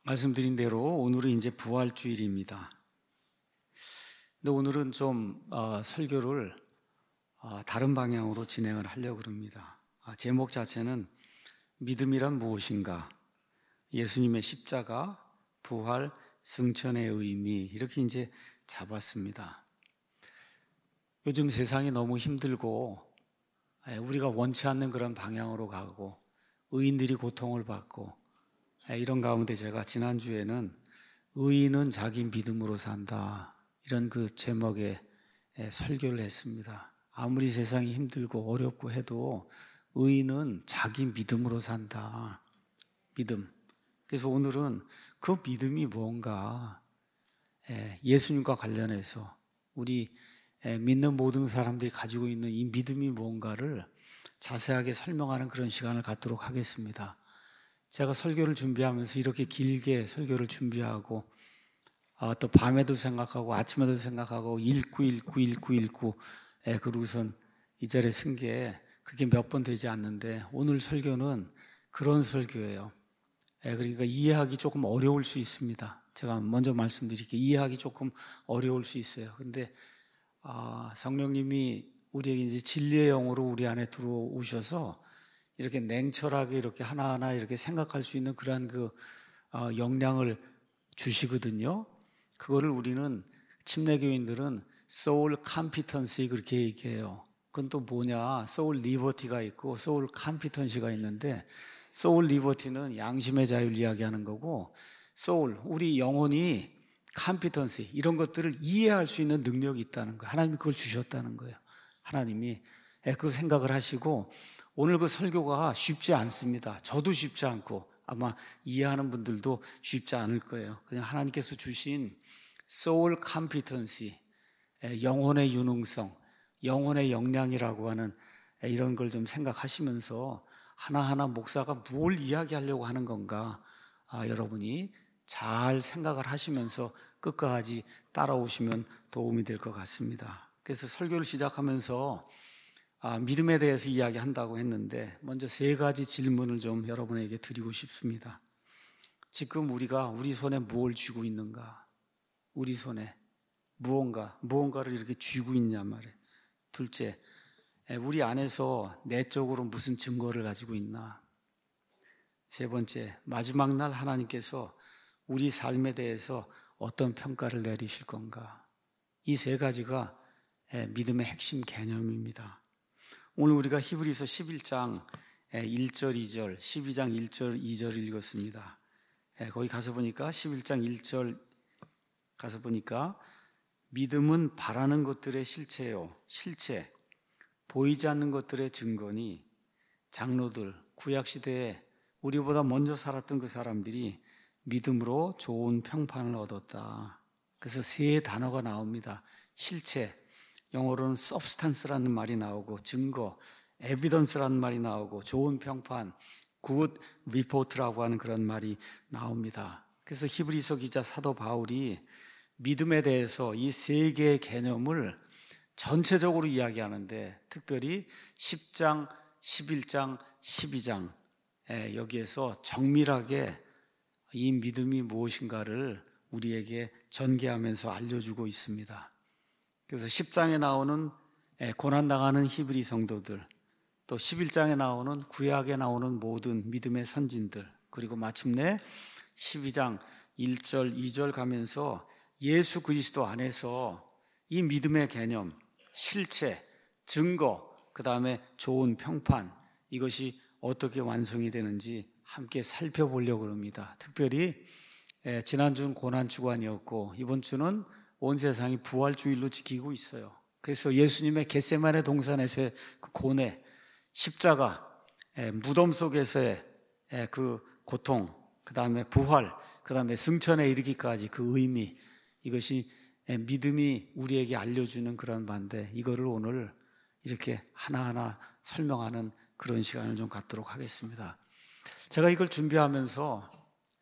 말씀드린 대로 오늘은 이제 부활주일입니다. 근데 오늘은 좀 설교를 다른 방향으로 진행을 하려고 합니다. 제목 자체는 믿음이란 무엇인가? 예수님의 십자가, 부활, 승천의 의미, 이렇게 이제 잡았습니다. 요즘 세상이 너무 힘들고 우리가 원치 않는 그런 방향으로 가고 의인들이 고통을 받고 이런 가운데 제가 지난주에는 의인은 자기 믿음으로 산다, 이런 그 제목의 설교를 했습니다. 아무리 세상이 힘들고 어렵고 해도 의인은 자기 믿음으로 산다. 믿음. 그래서 오늘은 그 믿음이 뭔가 예수님과 관련해서 우리 믿는 모든 사람들이 가지고 있는 이 믿음이 뭔가를 자세하게 설명하는 그런 시간을 갖도록 하겠습니다. 제가 설교를 준비하면서 이렇게 길게 설교를 준비하고 또 밤에도 생각하고 아침에도 생각하고 읽고 그러고선 이 자리에 쓴 게 그게 몇 번 되지 않는데 오늘 설교는 그런 설교예요. 그러니까 이해하기 조금 어려울 수 있습니다. 제가 먼저 말씀드릴게요. 이해하기 조금 어려울 수 있어요. 근데 성령님이 우리에게 이제 진리의 영으로 우리 안에 들어오셔서 이렇게 냉철하게 이렇게 하나하나 이렇게 생각할 수 있는 그러한 역량을 주시거든요. 그거를 우리는 침례교인들은 soul competency 그렇게 얘기해요. 그건 또 뭐냐? soul liberty가 있고 soul competency가 있는데 soul liberty는 양심의 자유를 이야기하는 거고 soul, 우리 영혼이 competency, 이런 것들을 이해할 수 있는 능력이 있다는 거예요. 하나님이 그걸 주셨다는 거예요. 하나님이 그 생각을 하시고 오늘 그 설교가 쉽지 않습니다. 저도 쉽지 않고 아마 이해하는 분들도 쉽지 않을 거예요. 그냥 하나님께서 주신 soul competency, 영혼의 유능성, 영혼의 역량이라고 하는 이런 걸 좀 생각하시면서 하나하나 목사가 뭘 이야기하려고 하는 건가 여러분이 잘 생각을 하시면서 끝까지 따라오시면 도움이 될 것 같습니다. 그래서 설교를 시작하면서 믿음에 대해서 이야기한다고 했는데 먼저 세 가지 질문을 좀 여러분에게 드리고 싶습니다. 지금 우리가 우리 손에 무엇을 쥐고 있는가? 우리 손에 무언가를 이렇게 쥐고 있냐 말이에요. 둘째, 우리 안에서 내적으로 무슨 증거를 가지고 있나? 세 번째, 마지막 날 하나님께서 우리 삶에 대해서 어떤 평가를 내리실 건가? 이 세 가지가 믿음의 핵심 개념입니다. 오늘 우리가 히브리서 11장 1절 2절, 12장 1절 2절을 읽었습니다. 거기 가서 보니까 11장 1절 가서 보니까 믿음은 바라는 것들의 실체요, 실체, 보이지 않는 것들의 증거니 장로들, 구약시대에 우리보다 먼저 살았던 그 사람들이 믿음으로 좋은 평판을 얻었다. 그래서 세 단어가 나옵니다. 실체, 영어로는 substance라는 말이 나오고 증거, evidence라는 말이 나오고 좋은 평판, good report라고 하는 그런 말이 나옵니다. 그래서 히브리서 기자 사도 바울이 믿음에 대해서 이 세 개의 개념을 전체적으로 이야기하는데 특별히 10장, 11장, 12장 여기에서 정밀하게 이 믿음이 무엇인가를 우리에게 전개하면서 알려주고 있습니다. 그래서 10장에 나오는 고난당하는 히브리 성도들, 또 11장에 나오는 구약에 나오는 모든 믿음의 선진들, 그리고 마침내 12장 1절, 2절 가면서 예수 그리스도 안에서 이 믿음의 개념, 실체, 증거, 그 다음에 좋은 평판, 이것이 어떻게 완성이 되는지 함께 살펴보려고 합니다. 특별히 지난주는 고난주간이었고 이번 주는 온 세상이 부활주일로 지키고 있어요. 그래서 예수님의 겟세마네 동산에서의 그 고뇌, 십자가, 무덤 속에서의 그 고통, 그 다음에 부활, 그 다음에 승천에 이르기까지 그 의미, 이것이 믿음이 우리에게 알려주는 그런 바인데 이거를 오늘 이렇게 하나하나 설명하는 그런 시간을 좀 갖도록 하겠습니다. 제가 이걸 준비하면서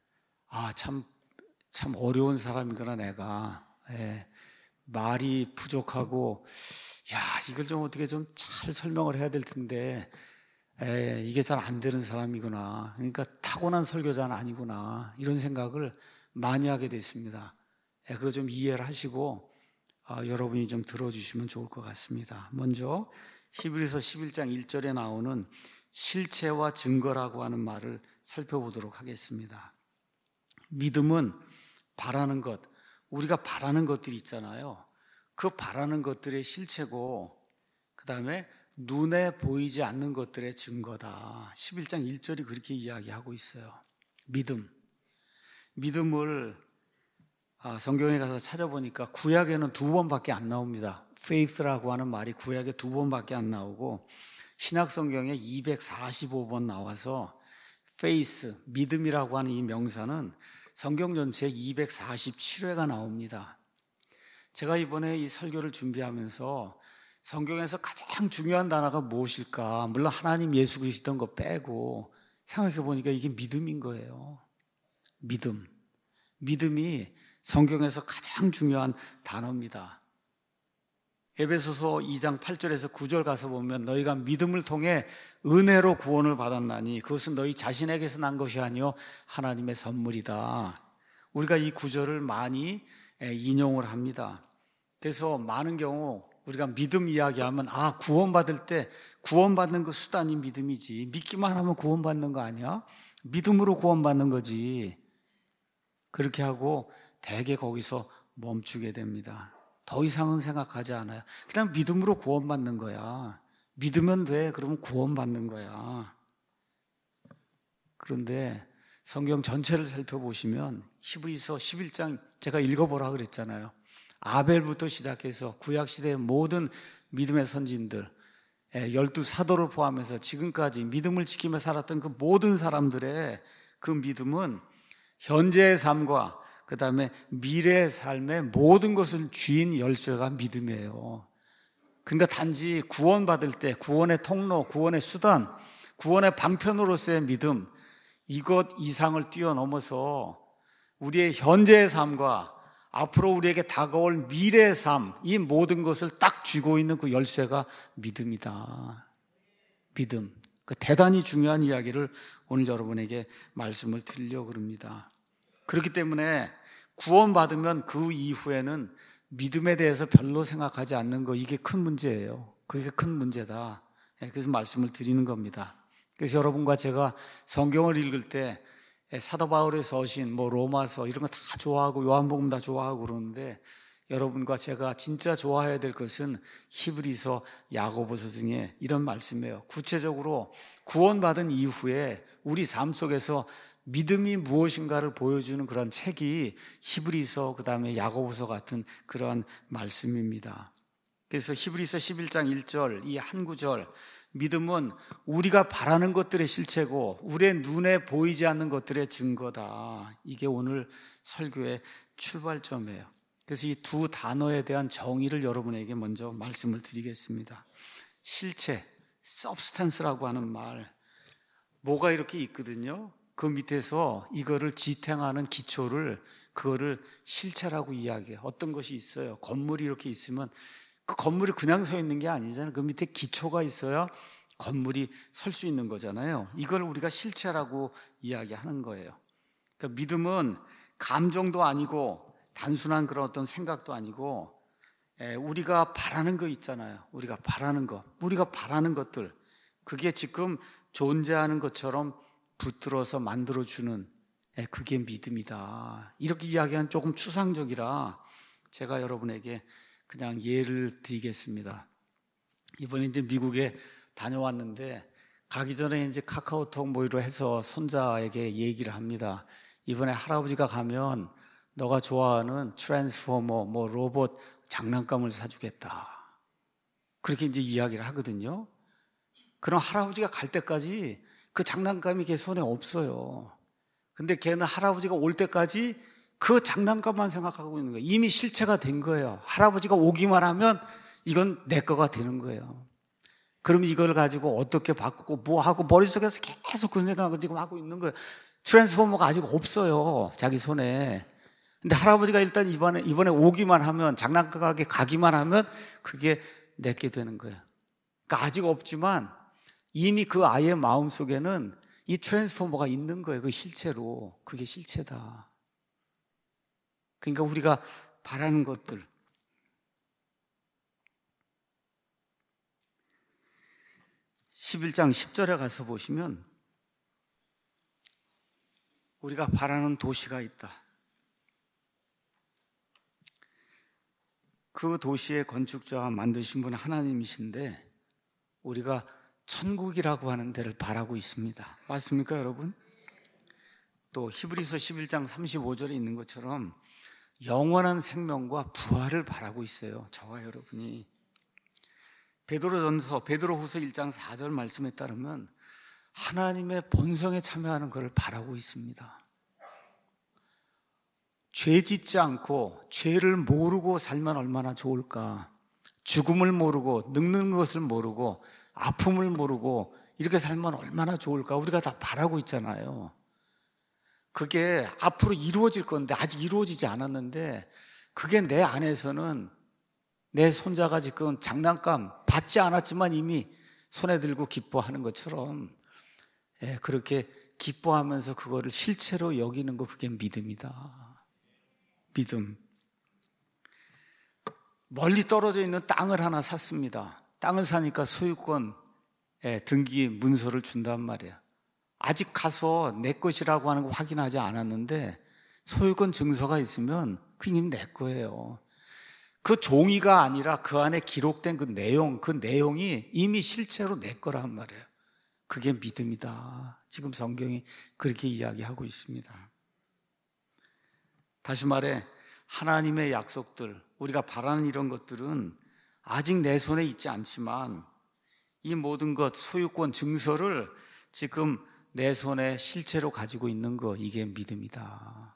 참 어려운 사람이구나 내가. 말이 부족하고 이걸 좀 어떻게 좀 잘 설명을 해야 될 텐데 이게 잘 안 되는 사람이구나. 그러니까 타고난 설교자는 아니구나. 이런 생각을 많이 하게 됐습니다. 그거 좀 이해를 하시고 여러분이 좀 들어주시면 좋을 것 같습니다. 먼저 히브리서 11장 1절에 나오는 실체와 증거라고 하는 말을 살펴보도록 하겠습니다. 믿음은 바라는 것, 우리가 바라는 것들이 있잖아요. 그 바라는 것들의 실체고, 그 다음에 눈에 보이지 않는 것들의 증거다. 11장 1절이 그렇게 이야기하고 있어요. 믿음을 성경에 가서 찾아보니까 구약에는 2번밖에 안 나옵니다. faith라고 하는 말이 구약에 2번밖에 안 나오고 신약 성경에 245번 나와서 faith, 믿음이라고 하는 이 명사는 성경 전체에 247회가 나옵니다. 제가 이번에 이 설교를 준비하면서 성경에서 가장 중요한 단어가 무엇일까? 물론 하나님 예수 그리스도인 거 빼고 생각해 보니까 이게 믿음인 거예요. 믿음이 성경에서 가장 중요한 단어입니다. 에베소서 2장 8절에서 9절 가서 보면 너희가 믿음을 통해 은혜로 구원을 받았나니 그것은 너희 자신에게서 난 것이 아니요 하나님의 선물이다. 우리가 이 구절을 많이 인용을 합니다. 그래서 많은 경우 우리가 믿음 이야기하면 구원받을 때 구원받는 그 수단이 믿음이지, 믿기만 하면 구원받는 거 아니야? 믿음으로 구원받는 거지. 그렇게 하고 대개 거기서 멈추게 됩니다. 더 이상은 생각하지 않아요. 그냥 믿음으로 구원받는 거야. 믿으면 돼. 그러면 구원받는 거야. 그런데 성경 전체를 살펴보시면 히브리서 11장 제가 읽어보라 그랬잖아요. 아벨부터 시작해서 구약시대의 모든 믿음의 선진들, 12사도를 포함해서 지금까지 믿음을 지키며 살았던 그 모든 사람들의 그 믿음은 현재의 삶과 그 다음에 미래의 삶의 모든 것을 쥐인 열쇠가 믿음이에요. 그러니까 단지 구원받을 때 구원의 통로, 구원의 수단, 구원의 방편으로서의 믿음, 이것 이상을 뛰어넘어서 우리의 현재의 삶과 앞으로 우리에게 다가올 미래의 삶, 이 모든 것을 딱 쥐고 있는 그 열쇠가 믿음이다. 믿음. 그 대단히 중요한 이야기를 오늘 여러분에게 말씀을 드리려고 합니다. 그렇기 때문에 구원받으면 그 이후에는 믿음에 대해서 별로 생각하지 않는 거, 이게 큰 문제예요. 그게 큰 문제다. 그래서 말씀을 드리는 겁니다. 그래서 여러분과 제가 성경을 읽을 때 사도 바울의 서신, 로마서 이런 거 다 좋아하고 요한복음 다 좋아하고 그러는데 여러분과 제가 진짜 좋아해야 될 것은 히브리서, 야고보서 등의 이런 말씀이에요. 구체적으로 구원받은 이후에 우리 삶 속에서 믿음이 무엇인가를 보여주는 그런 책이 히브리서, 그 다음에 야고보서 같은 그런 말씀입니다. 그래서 히브리서 11장 1절 이 한 구절, 믿음은 우리가 바라는 것들의 실체고 우리의 눈에 보이지 않는 것들의 증거다. 이게 오늘 설교의 출발점이에요. 그래서 이 두 단어에 대한 정의를 여러분에게 먼저 말씀을 드리겠습니다. 실체, substance라고 하는 말, 뭐가 이렇게 있거든요. 그 밑에서 이거를 지탱하는 기초를, 그거를 실체라고 이야기해요. 어떤 것이 있어요. 건물이 이렇게 있으면 그 건물이 그냥 서 있는 게 아니잖아요. 그 밑에 기초가 있어야 건물이 설 수 있는 거잖아요. 이걸 우리가 실체라고 이야기하는 거예요. 그러니까 믿음은 감정도 아니고 단순한 그런 어떤 생각도 아니고 우리가 바라는 거 있잖아요. 우리가 바라는 것들, 그게 지금 존재하는 것처럼 붙들어서 만들어주는, 그게 믿음이다. 이렇게 이야기하는 조금 추상적이라 제가 여러분에게 그냥 예를 드리겠습니다. 이번에 이제 미국에 다녀왔는데 가기 전에 이제 카카오톡 모의로 해서 손자에게 얘기를 합니다. 이번에 할아버지가 가면 너가 좋아하는 트랜스포머, 로봇 장난감을 사주겠다. 그렇게 이제 이야기를 하거든요. 그럼 할아버지가 갈 때까지 그 장난감이 걔 손에 없어요. 근데 걔는 할아버지가 올 때까지 그 장난감만 생각하고 있는 거예요. 이미 실체가 된 거예요. 할아버지가 오기만 하면 이건 내 거가 되는 거예요. 그럼 이걸 가지고 어떻게 바꾸고 뭐 하고 머릿속에서 계속 그 생각을 지금 하고 있는 거예요. 트랜스포머가 아직 없어요. 자기 손에. 근데 할아버지가 일단 이번에 오기만 하면, 장난감 가게 가기만 하면 그게 내게 되는 거예요. 그러니까 아직 없지만 이미 그 아이의 마음 속에는 이 트랜스포머가 있는 거예요. 그 실체로. 그게 실체다. 그러니까 우리가 바라는 것들, 11장 10절에 가서 보시면 우리가 바라는 도시가 있다. 그 도시의 건축자가 만드신 분은 하나님이신데 우리가 천국이라고 하는 데를 바라고 있습니다. 맞습니까, 여러분? 또 히브리서 11장 35절에 있는 것처럼 영원한 생명과 부활을 바라고 있어요. 저와 여러분이. 베드로후서 1장 4절 말씀에 따르면 하나님의 본성에 참여하는 것을 바라고 있습니다. 죄 짓지 않고 죄를 모르고 살면 얼마나 좋을까. 죽음을 모르고 늙는 것을 모르고 아픔을 모르고 이렇게 살면 얼마나 좋을까. 우리가 다 바라고 있잖아요. 그게 앞으로 이루어질 건데 아직 이루어지지 않았는데 그게 내 안에서는 내 손자가 지금 장난감 받지 않았지만 이미 손에 들고 기뻐하는 것처럼 그렇게 기뻐하면서 그거를 실체로 여기는 거, 그게 믿음이다. 믿음. 멀리 떨어져 있는 땅을 하나 샀습니다. 땅을 사니까 소유권 등기 문서를 준단 말이에요. 아직 가서 내 것이라고 하는 거 확인하지 않았는데 소유권 증서가 있으면 그게 내 거예요. 그 종이가 아니라 그 안에 기록된 그 내용이 이미 실체로 내 거란 말이에요. 그게 믿음이다. 지금 성경이 그렇게 이야기하고 있습니다. 다시 말해 하나님의 약속들, 우리가 바라는 이런 것들은 아직 내 손에 있지 않지만 이 모든 것, 소유권 증서를 지금 내 손에 실체로 가지고 있는 거, 이게 믿음이다.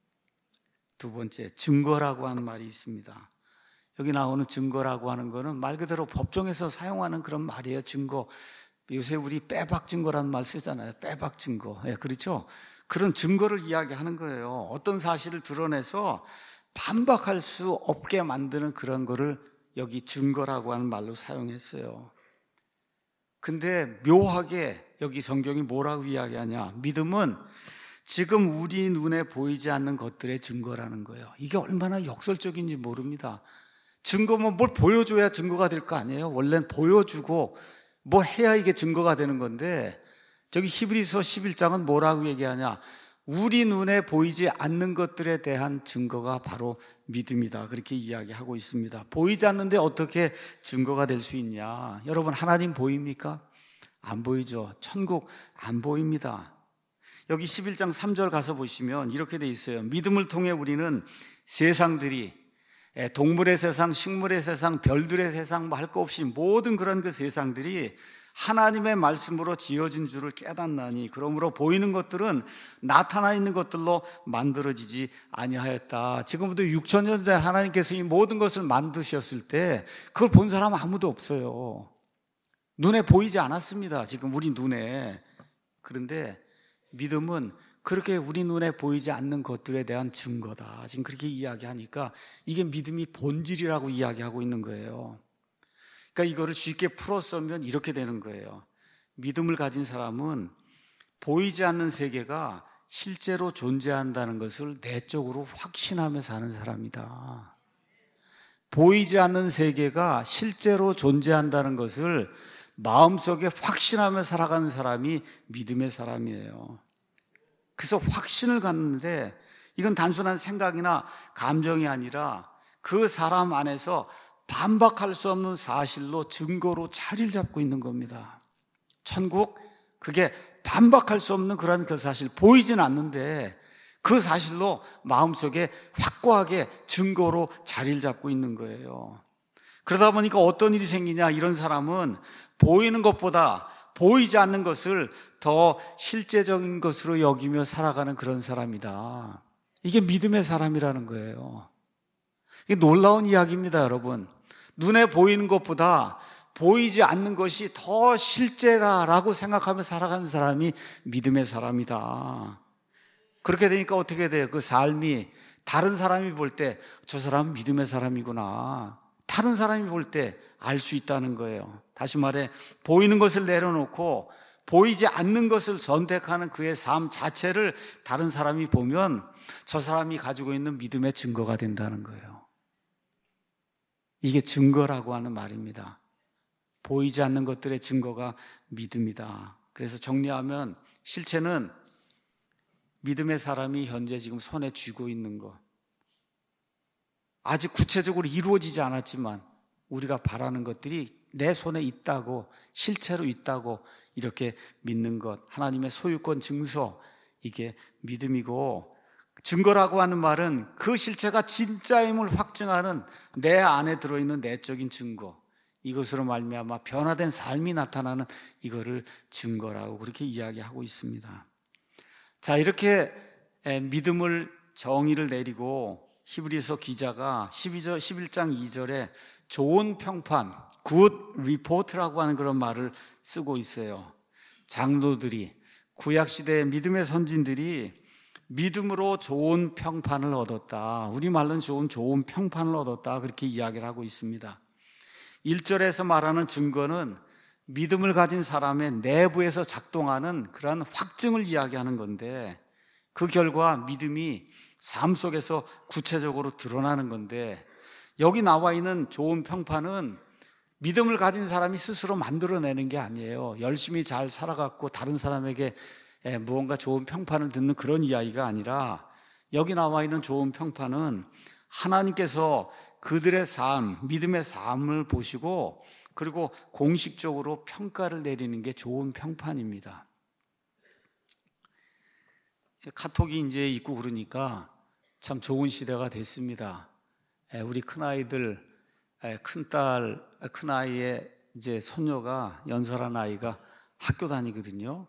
두 번째, 증거라고 하는 말이 있습니다. 여기 나오는 증거라고 하는 거는 말 그대로 법정에서 사용하는 그런 말이에요. 증거. 요새 우리 빼박 증거라는 말 쓰잖아요. 빼박 증거. 그렇죠? 그런 증거를 이야기하는 거예요. 어떤 사실을 드러내서 반박할 수 없게 만드는 그런 거를 여기 증거라고 하는 말로 사용했어요. 근데 묘하게 여기 성경이 뭐라고 이야기하냐? 믿음은 지금 우리 눈에 보이지 않는 것들의 증거라는 거예요. 이게 얼마나 역설적인지 모릅니다. 증거면 뭘 보여줘야 증거가 될 거 아니에요? 원래는 보여주고 뭐 해야 이게 증거가 되는 건데, 저기 히브리서 11장은 뭐라고 얘기하냐? 우리 눈에 보이지 않는 것들에 대한 증거가 바로 믿음이다. 그렇게 이야기하고 있습니다. 보이지 않는데 어떻게 증거가 될 수 있냐? 여러분, 하나님 보입니까? 안 보이죠. 천국 안 보입니다. 여기 11장 3절 가서 보시면 이렇게 돼 있어요. 믿음을 통해 우리는 세상들이, 동물의 세상, 식물의 세상, 별들의 세상, 뭐 할 거 없이 모든 그런 그 세상들이 하나님의 말씀으로 지어진 줄을 깨닫나니, 그러므로 보이는 것들은 나타나 있는 것들로 만들어지지 아니하였다. 지금부터 6,000년 전에 하나님께서 이 모든 것을 만드셨을 때 그걸 본 사람 아무도 없어요. 눈에 보이지 않았습니다. 지금 우리 눈에. 그런데 믿음은 그렇게 우리 눈에 보이지 않는 것들에 대한 증거다. 지금 그렇게 이야기하니까 이게 믿음이 본질이라고 이야기하고 있는 거예요. 그러니까 이거를 쉽게 풀어 쓰면 이렇게 되는 거예요. 믿음을 가진 사람은 보이지 않는 세계가 실제로 존재한다는 것을 내적으로 확신하며 사는 사람이다. 보이지 않는 세계가 실제로 존재한다는 것을 마음속에 확신하며 살아가는 사람이 믿음의 사람이에요. 그래서 확신을 갖는데 이건 단순한 생각이나 감정이 아니라 그 사람 안에서 반박할 수 없는 사실로, 증거로 자리를 잡고 있는 겁니다. 천국, 그게 반박할 수 없는 그런 그 사실, 보이진 않는데 그 사실로 마음속에 확고하게 증거로 자리를 잡고 있는 거예요. 그러다 보니까 어떤 일이 생기냐? 이런 사람은 보이는 것보다 보이지 않는 것을 더 실제적인 것으로 여기며 살아가는 그런 사람이다. 이게 믿음의 사람이라는 거예요. 이게 놀라운 이야기입니다, 여러분. 눈에 보이는 것보다 보이지 않는 것이 더 실제다라고 생각하며 살아가는 사람이 믿음의 사람이다. 그렇게 되니까 어떻게 돼요? 그 삶이 다른 사람이 볼 때 저 사람은 믿음의 사람이구나. 다른 사람이 볼 때 알 수 있다는 거예요. 다시 말해 보이는 것을 내려놓고 보이지 않는 것을 선택하는 그의 삶 자체를 다른 사람이 보면 저 사람이 가지고 있는 믿음의 증거가 된다는 거예요. 이게 증거라고 하는 말입니다. 보이지 않는 것들의 증거가 믿음이다. 그래서 정리하면 실체는 믿음의 사람이 현재 지금 손에 쥐고 있는 것, 아직 구체적으로 이루어지지 않았지만 우리가 바라는 것들이 내 손에 있다고, 실체로 있다고 이렇게 믿는 것, 하나님의 소유권 증서, 이게 믿음이고, 증거라고 하는 말은 그 실체가 진짜임을 확증하는 내 안에 들어있는 내적인 증거, 이것으로 말미암아 변화된 삶이 나타나는 이거를 증거라고 그렇게 이야기하고 있습니다. 자, 이렇게 믿음을 정의를 내리고 히브리서 기자가 11장 2절에 좋은 평판, good report라고 하는 그런 말을 쓰고 있어요. 장로들이, 구약시대의 믿음의 선진들이 믿음으로 좋은 평판을 얻었다. 우리말로는 좋은 평판을 얻었다. 그렇게 이야기를 하고 있습니다. 1절에서 말하는 증거는 믿음을 가진 사람의 내부에서 작동하는 그러한 확증을 이야기하는 건데, 그 결과 믿음이 삶 속에서 구체적으로 드러나는 건데, 여기 나와 있는 좋은 평판은 믿음을 가진 사람이 스스로 만들어내는 게 아니에요. 열심히 잘 살아갔고 다른 사람에게 무언가 좋은 평판을 듣는 그런 이야기가 아니라, 여기 나와 있는 좋은 평판은 하나님께서 그들의 삶, 믿음의 삶을 보시고 그리고 공식적으로 평가를 내리는 게 좋은 평판입니다. 카톡이 이제 있고 그러니까 참 좋은 시대가 됐습니다. 우리 큰아이들, 큰딸, 큰아이의 이제 손녀가, 연설한 아이가 학교 다니거든요.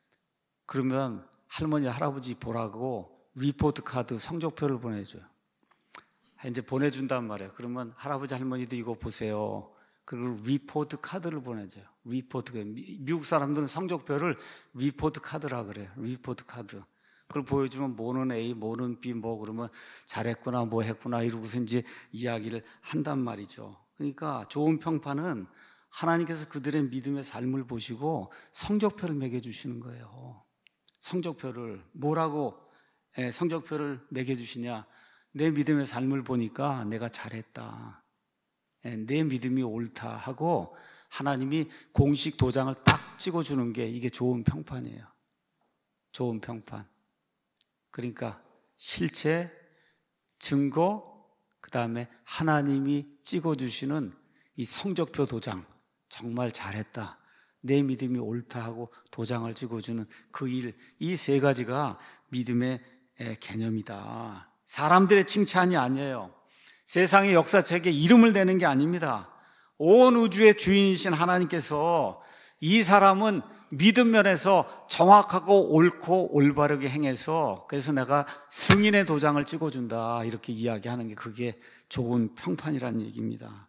그러면 할머니, 할아버지 보라고 리포트 카드, 성적표를 보내줘요. 이제 보내준단 말이에요. 그러면 할아버지, 할머니도 이거 보세요. 그리고 리포트 카드를 보내줘요. 리포트, 미국 사람들은 성적표를 리포트 카드라 그래요. 리포트 카드. 그걸 보여주면 뭐는 A, 뭐는 B, 뭐 그러면 잘했구나, 뭐 했구나 이러고서 이제 이야기를 한단 말이죠. 그러니까 좋은 평판은 하나님께서 그들의 믿음의 삶을 보시고 성적표를 매겨주시는 거예요. 성적표를 뭐라고 성적표를 매겨주시냐? 내 믿음의 삶을 보니까 내가 잘했다, 내 믿음이 옳다 하고 하나님이 공식 도장을 딱 찍어주는 게 이게 좋은 평판이에요. 좋은 평판. 그러니까 실체, 증거, 그 다음에 하나님이 찍어주시는 이 성적표 도장, 정말 잘했다, 내 믿음이 옳다 하고 도장을 찍어주는 그 일, 이 세 가지가 믿음의 개념이다. 사람들의 칭찬이 아니에요. 세상의 역사책에 이름을 대는 게 아닙니다. 온 우주의 주인이신 하나님께서 이 사람은 믿음 면에서 정확하고 옳고 올바르게 행해서 그래서 내가 승인의 도장을 찍어준다, 이렇게 이야기하는 게 그게 좋은 평판이라는 얘기입니다.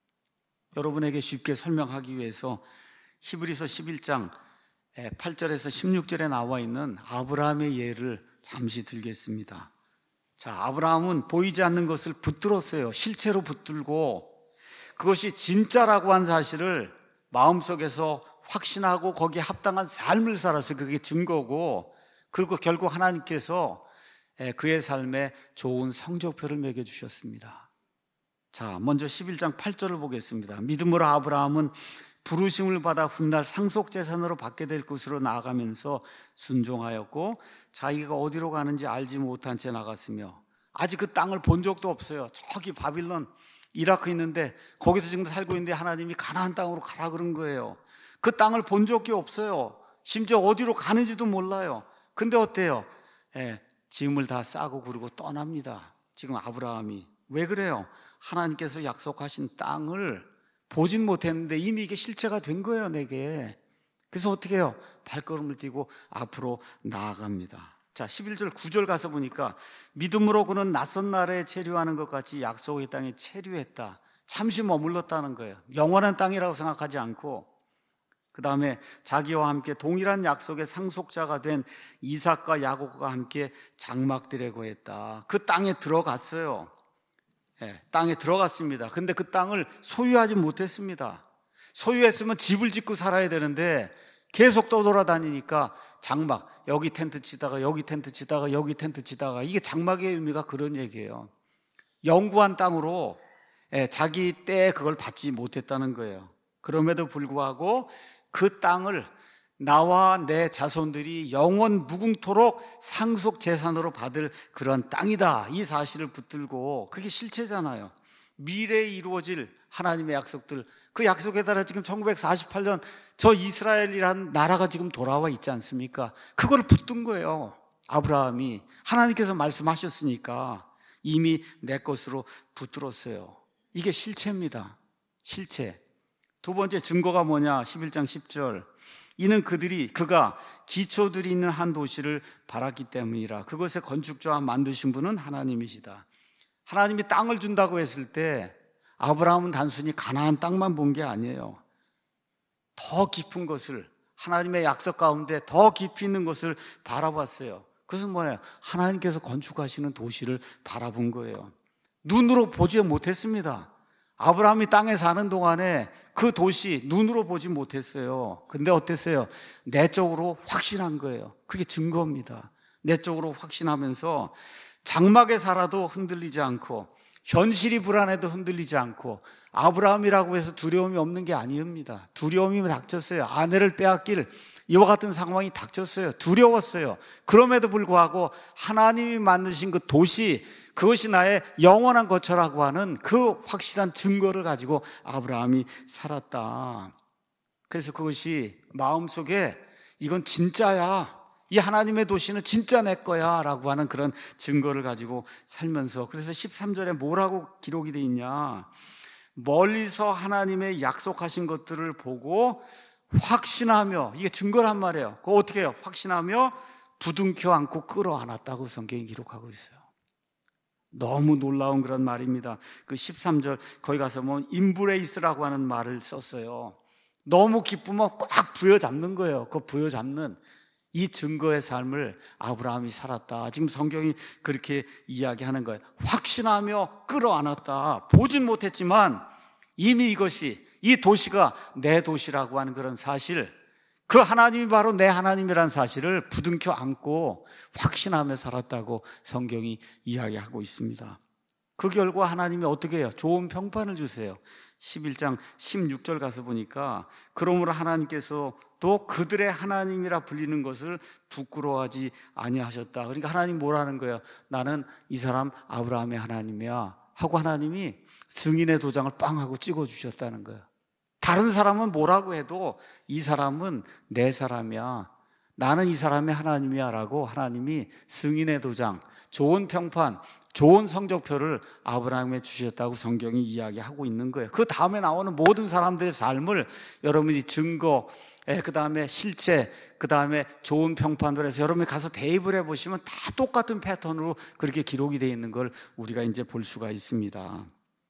여러분에게 쉽게 설명하기 위해서 히브리서 11장 8절에서 16절에 나와 있는 아브라함의 예를 잠시 들겠습니다. 자, 아브라함은 보이지 않는 것을 붙들었어요. 실체로 붙들고 그것이 진짜라고 한 사실을 마음속에서 확신하고 거기에 합당한 삶을 살아서 그게 증거고, 그리고 결국 하나님께서 그의 삶에 좋은 성적표를 매겨주셨습니다. 자, 먼저 11장 8절을 보겠습니다. 믿음으로 아브라함은 부르심을 받아 훗날 상속재산으로 받게 될 곳으로 나아가면서 순종하였고 자기가 어디로 가는지 알지 못한 채 나갔으며, 아직 그 땅을 본 적도 없어요. 저기 바빌론, 이라크 있는데 거기서 지금 살고 있는데 하나님이 가나안 땅으로 가라 그런 거예요. 그 땅을 본 적이 없어요. 심지어 어디로 가는지도 몰라요. 근데 어때요? 짐을 다 싸고 그러고 떠납니다. 지금 아브라함이. 왜 그래요? 하나님께서 약속하신 땅을 보진 못했는데 이미 이게 실체가 된 거예요, 내게. 그래서 어떻게 해요? 발걸음을 띄고 앞으로 나아갑니다. 자, 11절 9절 가서 보니까 믿음으로 그는 낯선 나라에 체류하는 것 같이 약속의 땅에 체류했다. 잠시 머물렀다는 거예요. 영원한 땅이라고 생각하지 않고, 그 다음에 자기와 함께 동일한 약속의 상속자가 된 이삭과 야곱과 함께 장막들에 거했다. 그 땅에 들어갔어요. 땅에 들어갔습니다. 근데 그 땅을 소유하지 못했습니다. 소유했으면 집을 짓고 살아야 되는데 계속 떠돌아다니니까 장막, 여기 텐트 치다가 여기 텐트 치다가 여기 텐트 치다가, 이게 장막의 의미가 그런 얘기예요. 영구한 땅으로 자기 때에 그걸 받지 못했다는 거예요. 그럼에도 불구하고 그 땅을 나와 내 자손들이 영원 무궁토록 상속 재산으로 받을 그런 땅이다, 이 사실을 붙들고, 그게 실체잖아요. 미래에 이루어질 하나님의 약속들, 그 약속에 따라 지금 1948년 저 이스라엘이라는 나라가 지금 돌아와 있지 않습니까? 그걸 붙든 거예요. 아브라함이 하나님께서 말씀하셨으니까 이미 내 것으로 붙들었어요. 이게 실체입니다. 실체. 두 번째 증거가 뭐냐? 11장 10절. 이는 그가 기초들이 있는 한 도시를 바랐기 때문이라. 그것의 건축자와 만드신 분은 하나님이시다. 하나님이 땅을 준다고 했을 때 아브라함은 단순히 가나안 땅만 본 게 아니에요. 더 깊은 것을, 하나님의 약속 가운데 더 깊이 있는 것을 바라봤어요. 그것은 뭐예요? 하나님께서 건축하시는 도시를 바라본 거예요. 눈으로 보지 못했습니다. 아브라함이 땅에 사는 동안에 그 도시 눈으로 보지 못했어요. 근데 어땠어요? 내적으로 확신한 거예요. 그게 증거입니다. 내적으로 확신하면서 장막에 살아도 흔들리지 않고, 현실이 불안해도 흔들리지 않고, 아브라함이라고 해서 두려움이 없는 게 아닙니다. 두려움이 닥쳤어요. 아내를 빼앗길 이와 같은 상황이 닥쳤어요. 두려웠어요. 그럼에도 불구하고 하나님이 만드신 그 도시, 그것이 나의 영원한 거처라고 하는 그 확실한 증거를 가지고 아브라함이 살았다. 그래서 그것이 마음속에 이건 진짜야, 이 하나님의 도시는 진짜 내 거야 라고 하는 그런 증거를 가지고 살면서, 그래서 13절에 뭐라고 기록이 되어 있냐? 멀리서 하나님의 약속하신 것들을 보고 확신하며, 이게 증거란 말이에요. 그거 어떻게 해요? 확신하며 부둥켜 안고 끌어안았다고 성경이 기록하고 있어요. 너무 놀라운 그런 말입니다. 그 13절 거기 가서 보면 인브레이스라고 하는 말을 썼어요. 너무 기쁘면 꽉 부여잡는 거예요. 그 부여잡는 이 증거의 삶을 아브라함이 살았다. 지금 성경이 그렇게 이야기하는 거예요. 확신하며 끌어안았다. 보진 못했지만 이미 이것이, 이 도시가 내 도시라고 하는 그런 사실, 그 하나님이 바로 내 하나님이라는 사실을 부둥켜 안고 확신하며 살았다고 성경이 이야기하고 있습니다. 그 결과 하나님이 어떻게 해요? 좋은 평판을 주세요. 11장 16절 가서 보니까, 그러므로 하나님께서 또 그들의 하나님이라 불리는 것을 부끄러워하지 아니하셨다. 그러니까 하나님 뭐라는 거예요? 나는 이 사람 아브라함의 하나님이야 하고 하나님이 승인의 도장을 빵 하고 찍어주셨다는 거예요. 다른 사람은 뭐라고 해도 이 사람은 내 사람이야, 나는 이 사람의 하나님이야 라고 하나님이 승인의 도장, 좋은 평판, 좋은 성적표를 아브라함에 주셨다고 성경이 이야기하고 있는 거예요. 그 다음에 나오는 모든 사람들의 삶을 여러분이 증거, 그 다음에 실체, 그 다음에 좋은 평판을 해서 여러분이 가서 대입을 해보시면 다 똑같은 패턴으로 그렇게 기록이 되어 있는 걸 우리가 이제 볼 수가 있습니다.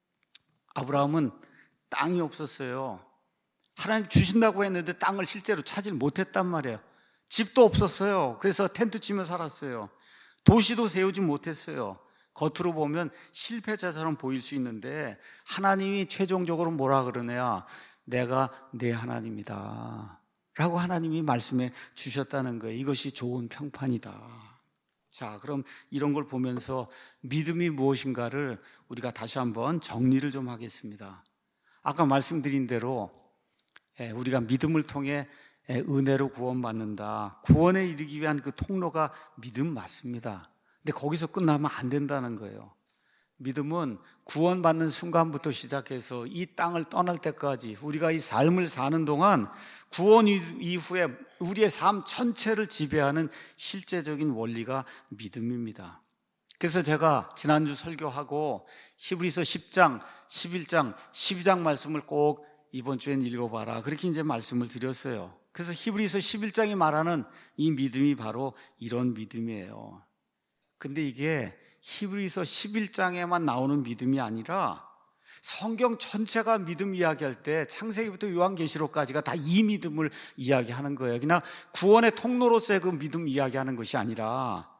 아브라함은 땅이 없었어요. 하나님 주신다고 했는데 땅을 실제로 찾지 못했단 말이에요. 집도 없었어요. 그래서 텐트 치며 살았어요. 도시도 세우지 못했어요. 겉으로 보면 실패자처럼 보일 수 있는데 하나님이 최종적으로 뭐라 그러냐? 내가 내 하나님이다 라고 하나님이 말씀해 주셨다는 거예요. 이것이 좋은 평판이다. 자, 그럼 이런 걸 보면서 믿음이 무엇인가를 우리가 다시 한번 정리를 좀 하겠습니다. 아까 말씀드린 대로 우리가 믿음을 통해 은혜로 구원받는다. 구원에 이르기 위한 그 통로가 믿음 맞습니다. 근데 거기서 끝나면 안 된다는 거예요. 믿음은 구원받는 순간부터 시작해서 이 땅을 떠날 때까지 우리가 이 삶을 사는 동안 구원 이후에 우리의 삶 전체를 지배하는 실제적인 원리가 믿음입니다. 그래서 제가 지난주 설교하고 히브리서 10장, 11장, 12장 말씀을 꼭 이번 주엔 읽어봐라, 그렇게 이제 말씀을 드렸어요. 그래서 히브리서 11장이 말하는 이 믿음이 바로 이런 믿음이에요. 근데 이게 히브리서 11장에만 나오는 믿음이 아니라 성경 전체가 믿음 이야기할 때 창세기부터 요한계시록까지가 다 이 믿음을 이야기하는 거예요. 그냥 구원의 통로로서의 그 믿음 이야기하는 것이 아니라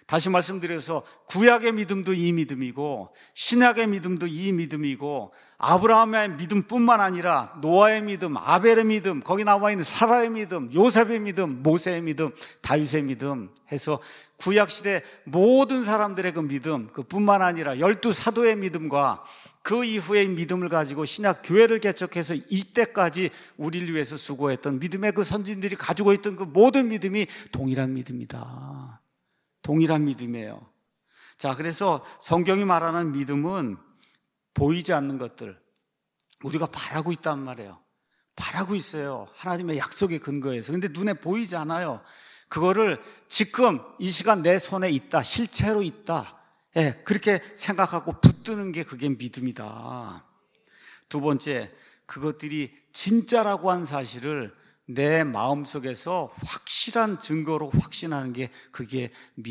다시 말씀드려서 구약의 믿음도 이 믿음이고 신약의 믿음도 이 믿음이고 아브라함의 믿음뿐만 아니라 노아의 믿음, 아벨의 믿음, 거기 나와 있는 사라의 믿음, 요셉의 믿음, 모세의 믿음, 다윗의 믿음 해서 구약시대 모든 사람들의 그 믿음, 그뿐만 아니라 12사도의 믿음과 그 이후의 믿음을 가지고 신약 교회를 개척해서 이때까지 우리를 위해서 수고했던 믿음의 그 선진들이 가지고 있던 그 모든 믿음이 동일한 믿음이다. 동일한 믿음이에요. 자, 그래서 성경이 말하는 믿음은 보이지 않는 것들, 우리가 바라고 있단 말이에요. 바라고 있어요. 하나님의 약속의 근거에서. 근데 눈에 보이지 않아요. 그거를 지금 이 시간 내 손에 있다, 실체로 있다, 그렇게 생각하고 붙드는 게 그게 믿음이다. 두 번째, 그것들이 진짜라고 한 사실을 내 마음속에서 확실한 증거로 확신하는 게 그게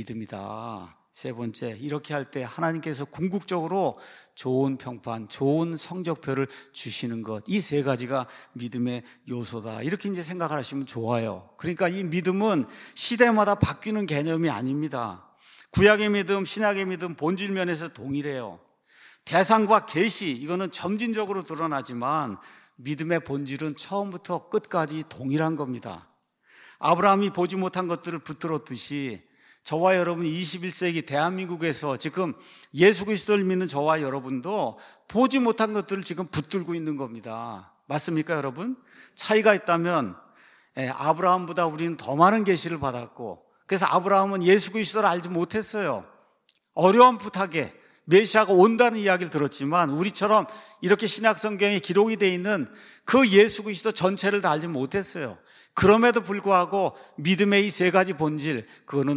믿음이다. 세 번째, 이렇게 할 때 하나님께서 궁극적으로 좋은 평판, 좋은 성적표를 주시는 것, 이 세 가지가 믿음의 요소다. 이렇게 이제 생각을 하시면 좋아요. 그러니까 이 믿음은 시대마다 바뀌는 개념이 아닙니다. 구약의 믿음, 신약의 믿음 본질 면에서 동일해요. 대상과 계시, 이거는 점진적으로 드러나지만 믿음의 본질은 처음부터 끝까지 동일한 겁니다. 아브라함이 보지 못한 것들을 붙들었듯이 저와 여러분 21세기 대한민국에서 지금 예수 그리스도를 믿는 저와 여러분도 보지 못한 것들을 지금 붙들고 있는 겁니다. 맞습니까, 여러분? 차이가 있다면 아브라함보다 우리는 더 많은 계시를 받았고, 그래서 아브라함은 예수 그리스도를 알지 못했어요. 어려움풋하게 메시아가 온다는 이야기를 들었지만 우리처럼 이렇게 신약 성경에 기록이 되어 있는 그 예수 그리스도 전체를 다 알지 못했어요. 그럼에도 불구하고 믿음의 이 세 가지 본질, 그거는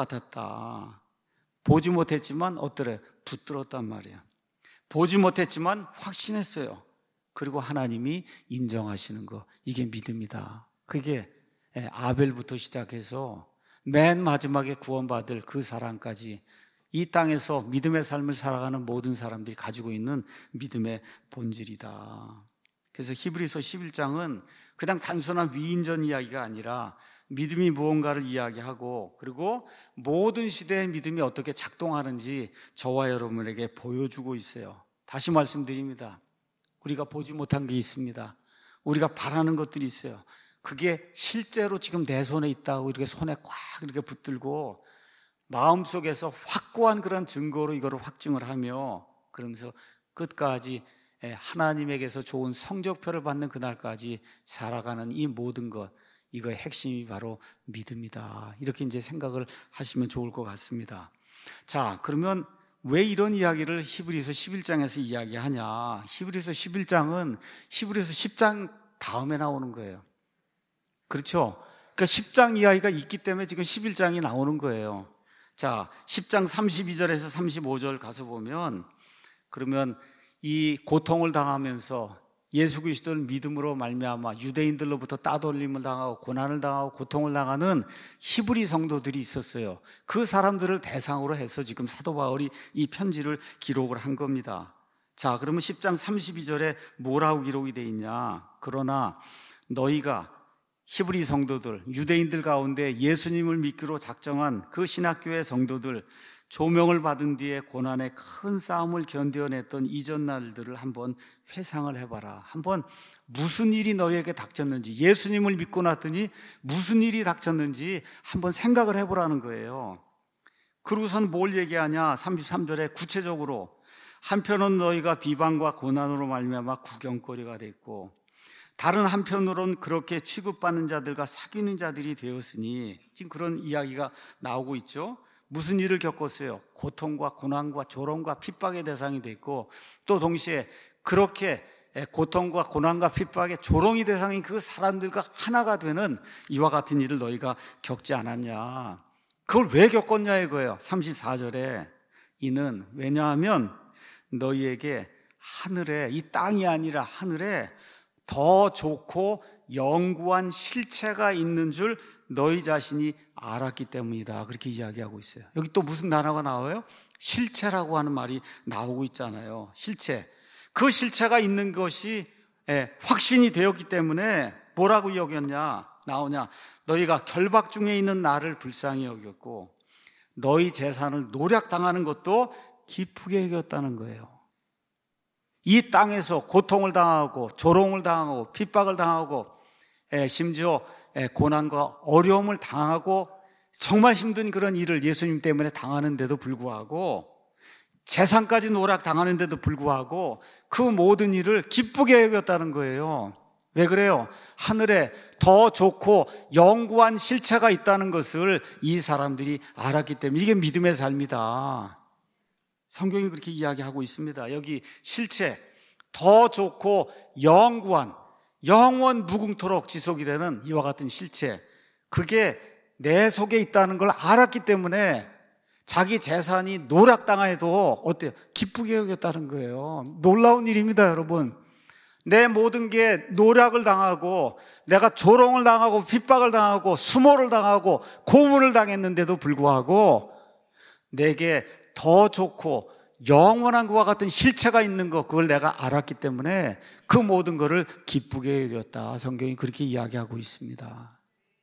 똑같았다. 보지 못했지만 어떠래? 붙들었단 말이에요. 보지 못했지만 확신했어요. 그리고 하나님이 인정하시는 거, 이게 믿음이다. 그게 아벨부터 시작해서 맨 마지막에 구원받을 그 사람까지 이 땅에서 믿음의 삶을 살아가는 모든 사람들이 가지고 있는 믿음의 본질이다. 그래서 히브리서 11장은 그냥 단순한 위인전 이야기가 아니라 믿음이 무언가를 이야기하고, 그리고 모든 시대의 믿음이 어떻게 작동하는지 저와 여러분에게 보여주고 있어요. 다시 말씀드립니다. 우리가 보지 못한 게 있습니다. 우리가 바라는 것들이 있어요. 그게 실제로 지금 내 손에 있다고 이렇게 손에 꽉 이렇게 붙들고 마음속에서 확고한 그런 증거로 이거를 확증을 하며, 그러면서 끝까지 하나님에게서 좋은 성적표를 받는 그날까지 살아가는 이 모든 것, 이거의 핵심이 바로 믿음이다. 이렇게 이제 생각을 하시면 좋을 것 같습니다. 자, 그러면 왜 이런 이야기를 히브리서 11장에서 이야기하냐? 히브리서 11장은 히브리서 10장 다음에 나오는 거예요. 그렇죠? 그러니까 10장 이야기가 있기 때문에 지금 11장이 나오는 거예요. 자, 10장 32절에서 35절 가서 보면, 그러면 이 고통을 당하면서 예수 그리스도를 믿음으로 말미암아 유대인들로부터 따돌림을 당하고 고난을 당하고 고통을 당하는 히브리 성도들이 있었어요. 그 사람들을 대상으로 해서 지금 사도 바울이 이 편지를 기록을 한 겁니다. 자, 그러면 10장 32절에 뭐라고 기록이 되어 있냐? 그러나 너희가 히브리 성도들, 유대인들 가운데 예수님을 믿기로 작정한 그 신학교의 성도들, 조명을 받은 뒤에 고난의 큰 싸움을 견뎌냈던 이전 날들을 한번 회상을 해봐라. 한번 무슨 일이 너희에게 닥쳤는지, 예수님을 믿고 났더니 무슨 일이 닥쳤는지 한번 생각을 해보라는 거예요. 그러고선 뭘 얘기하냐? 33절에 구체적으로 한편은 너희가 비방과 고난으로 말미암아 구경거리가 됐고, 다른 한편으로는 그렇게 취급받는 자들과 사귀는 자들이 되었으니, 지금 그런 이야기가 나오고 있죠. 무슨 일을 겪었어요? 고통과 고난과 조롱과 핍박의 대상이 됐고, 또 동시에 그렇게 고통과 고난과 핍박의 조롱의 대상인 그 사람들과 하나가 되는 이와 같은 일을 너희가 겪지 않았냐? 그걸 왜 겪었냐 이거예요. 34절에 이는 왜냐하면 너희에게 하늘에, 이 땅이 아니라 하늘에 더 좋고 영구한 실체가 있는 줄 너희 자신이 알았기 때문이다. 그렇게 이야기하고 있어요. 여기 또 무슨 단어가 나와요? 실체라고 하는 말이 나오고 있잖아요. 실체. 그 실체가 있는 것이 확신이 되었기 때문에 뭐라고 여겼냐? 나오냐? 너희가 결박 중에 있는 나를 불쌍히 여겼고, 너희 재산을 노략당하는 것도 기쁘게 여겼다는 거예요. 이 땅에서 고통을 당하고 조롱을 당하고 핍박을 당하고 심지어 고난과 어려움을 당하고 정말 힘든 그런 일을 예수님 때문에 당하는데도 불구하고, 재산까지 노략당하는데도 불구하고 그 모든 일을 기쁘게 여겼다는 거예요. 왜 그래요? 하늘에 더 좋고 영구한 실체가 있다는 것을 이 사람들이 알았기 때문에. 이게 믿음의 삶이다. 성경이 그렇게 이야기하고 있습니다. 여기 실체, 더 좋고 영구한, 영원 무궁토록 지속이 되는 이와 같은 실체, 그게 내 속에 있다는 걸 알았기 때문에 자기 재산이 노략당해도 어때요? 기쁘게 여겼다는 거예요. 놀라운 일입니다, 여러분. 내 모든 게 노략을 당하고 내가 조롱을 당하고 핍박을 당하고 수모를 당하고 고문을 당했는데도 불구하고 내게 더 좋고 영원한 것과 같은 실체가 있는 것, 그걸 내가 알았기 때문에 그 모든 것을 기쁘게 여겼다. 성경이 그렇게 이야기하고 있습니다.